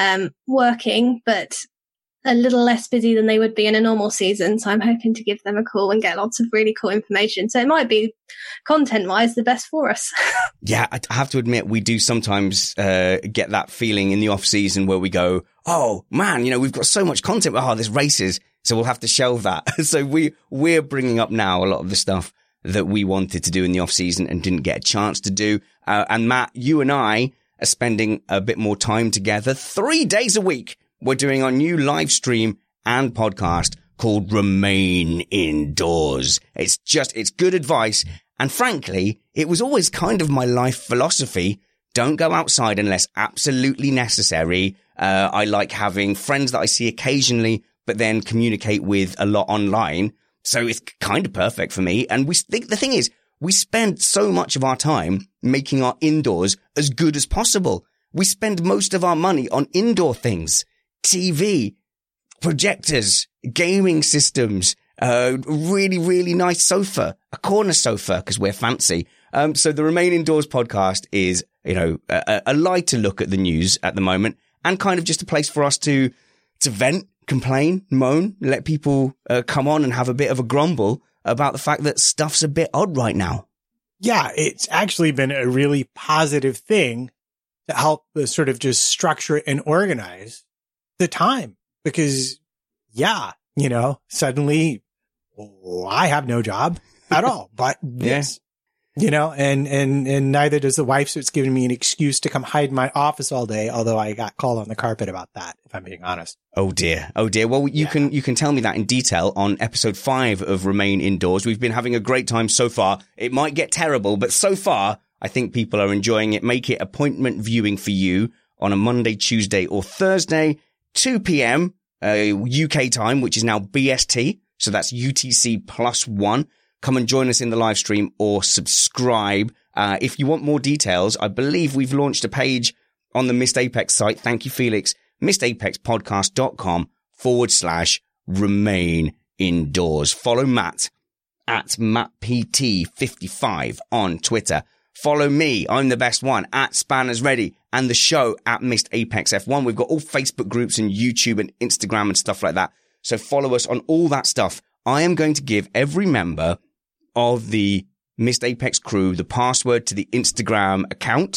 working, but a little less busy than they would be in a normal season. So I'm hoping to give them a call and get lots of really cool information. So it might be content-wise the best for us. Yeah, I have to admit, we do sometimes get that feeling in the off season where we go, oh man, we've got so much content. Oh, there's races. So we'll have to shelve that. So we're bringing up now a lot of the stuff that we wanted to do in the off season and didn't get a chance to do. And Matt, you and I are spending a bit more time together 3 days a week. We're doing our new live stream and podcast called Remain Indoors. It's good advice. And frankly, it was always kind of my life philosophy. Don't go outside unless absolutely necessary. I like having friends that I see occasionally, but then communicate with a lot online. So it's kind of perfect for me. And the thing is, we spend so much of our time making our indoors as good as possible. We spend most of our money on indoor things. TV, projectors, gaming systems, really, really nice sofa, a corner sofa because we're fancy. So the Remain Indoors podcast is, a lighter look at the news at the moment and kind of just a place for us to vent, complain, moan, let people come on and have a bit of a grumble about the fact that stuff's a bit odd right now. Yeah, it's actually been a really positive thing to help sort of just structure and organize the time because, suddenly I have no job at all, but this, and neither does the wife. So it's giving me an excuse to come hide in my office all day. Although I got called on the carpet about that, if I'm being honest. Oh dear. Well, you can tell me that in detail on episode 5 of Remain Indoors. We've been having a great time so far. It might get terrible, but so far I think people are enjoying it. Make it appointment viewing for you on a Monday, Tuesday or Thursday. 2 p.m. UK time, which is now BST. So that's UTC +1. Come and join us in the live stream or subscribe. If you want more details, I believe we've launched a page on the Missed Apex site. Thank you, Felix. MissedApexPodcast.com/Remain Indoors. Follow Matt at MattPT55 on Twitter. Follow me, I'm the best one, at Spanners Ready, and the show at Missed Apex F1. We've got all Facebook groups and YouTube and Instagram and stuff like that. So follow us on all that stuff. I am going to give every member of the Missed Apex crew the password to the Instagram account.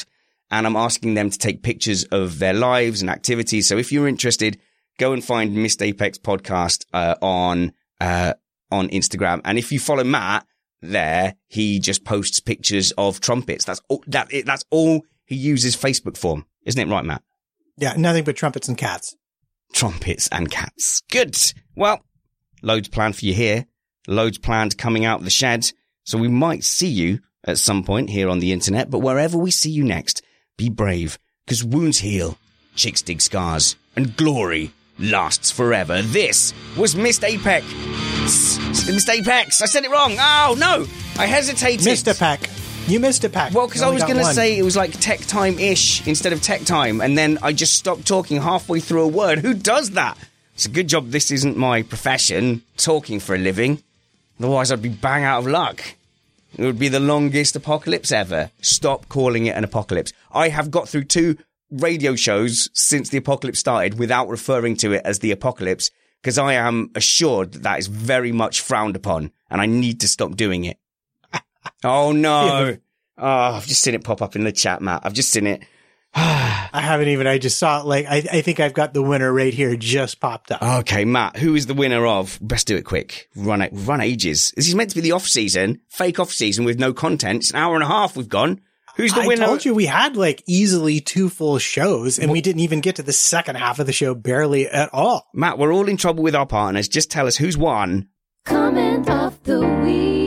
and I'm asking them to take pictures of their lives and activities. So if you're interested, go and find Missed Apex Podcast on Instagram. And if you follow Matt there, he just posts pictures of trumpets. That's all he uses Facebook for. Isn't it right, Matt? Yeah, nothing but trumpets and cats. Trumpets and cats. Good. Well, loads planned for you here. Loads planned coming out of the shed. So we might see you at some point here on the internet. But wherever we see you next, be brave. Because wounds heal, chicks dig scars, and glory lasts forever. This was Missed Apex. Missed Apex. I said it wrong. Oh, no. I hesitated. Missed a peck. You missed a peck. Well, because I was going to say it was like tech time-ish instead of tech time, and then I just stopped talking halfway through a word. Who does that? It's a good job this isn't my profession, talking for a living. Otherwise, I'd be bang out of luck. It would be the longest apocalypse ever. Stop calling it an apocalypse. I have got through 2 radio shows since the apocalypse started without referring to it as the apocalypse, because I am assured that is very much frowned upon, and I need to stop doing it. Oh, no. Yeah. Oh, I've just seen it pop up in the chat, Matt. I've just seen it. I haven't even. I just saw it. Like, I think I've got the winner right here. Just popped up. Okay, Matt, who is the winner of? Best do it quick. Run ages. This is meant to be the off-season, fake off-season with no content. It's an hour and a half we've gone. Who's the winner? I told you we had like easily 2 full shows, and we didn't even get to the second half of the show barely at all. Matt, we're all in trouble with our partners. Just tell us who's won. Comment of the week.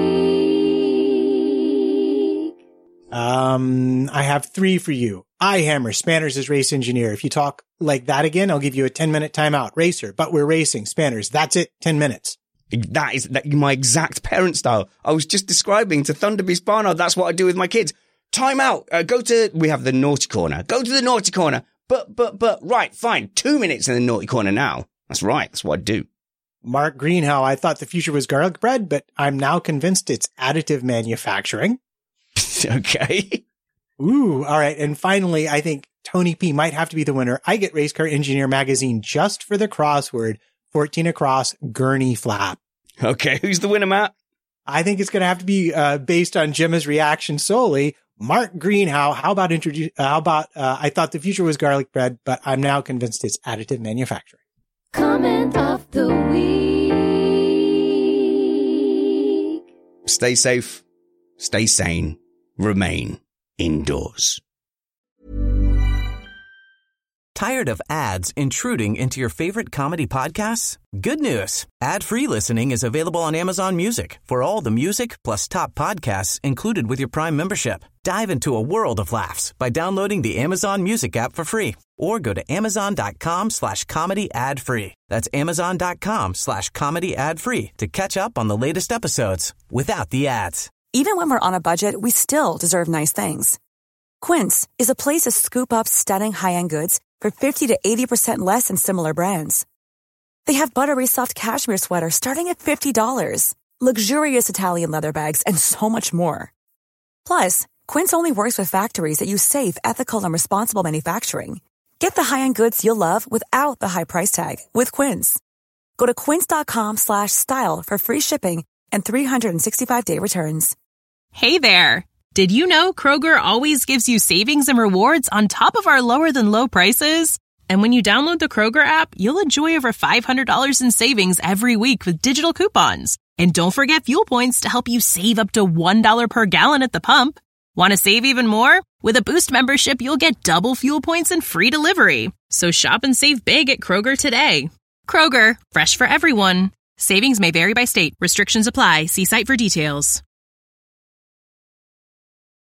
I have 3 for you. iHammer, Spanners is race engineer. If you talk like that again, I'll give you a 10-minute timeout. Racer, but we're racing. Spanners, that's it. 10 minutes. That is my exact parent style. I was just describing to Thunderbeast Barnard. That's what I do with my kids. Time out. We have the naughty corner. Go to the naughty corner. But, right, fine. 2 minutes in the naughty corner now. That's right. That's what I do. Mark Greenhow, I thought the future was garlic bread, but I'm now convinced it's additive manufacturing. Okay. Ooh, all right. And finally, I think Tony P might have to be the winner. I get Race Car Engineer magazine just for the crossword, 14 across, gurney flap. Okay, who's the winner, Matt? I think it's going to have to be based on Gemma's reaction solely. Mark Greenhow, how about I thought the future was garlic bread, but I'm now convinced it's additive manufacturing. Comment of the week. Stay safe, stay sane, remain indoors. Tired of ads intruding into your favorite comedy podcasts? Good news. Ad-free listening is available on Amazon Music for all the music plus top podcasts included with your Prime membership. Dive into a world of laughs by downloading the Amazon Music app for free or go to amazon.com/comedy ad-free. That's amazon.com/comedy ad-free to catch up on the latest episodes without the ads. Even when we're on a budget, we still deserve nice things. Quince is a place to scoop up stunning high-end goods for 50 to 80% less than similar brands. They have buttery soft cashmere sweaters starting at $50, luxurious Italian leather bags, and so much more. Plus, Quince only works with factories that use safe, ethical, and responsible manufacturing. Get the high-end goods you'll love without the high price tag with Quince. Go to quince.com/style for free shipping and 365-day returns. Hey there. Did you know Kroger always gives you savings and rewards on top of our lower than low prices? And when you download the Kroger app, you'll enjoy over $500 in savings every week with digital coupons. And don't forget fuel points to help you save up to $1 per gallon at the pump. Want to save even more? With a Boost membership, you'll get double fuel points and free delivery. So shop and save big at Kroger today. Kroger, fresh for everyone. Savings may vary by state. Restrictions apply. See site for details.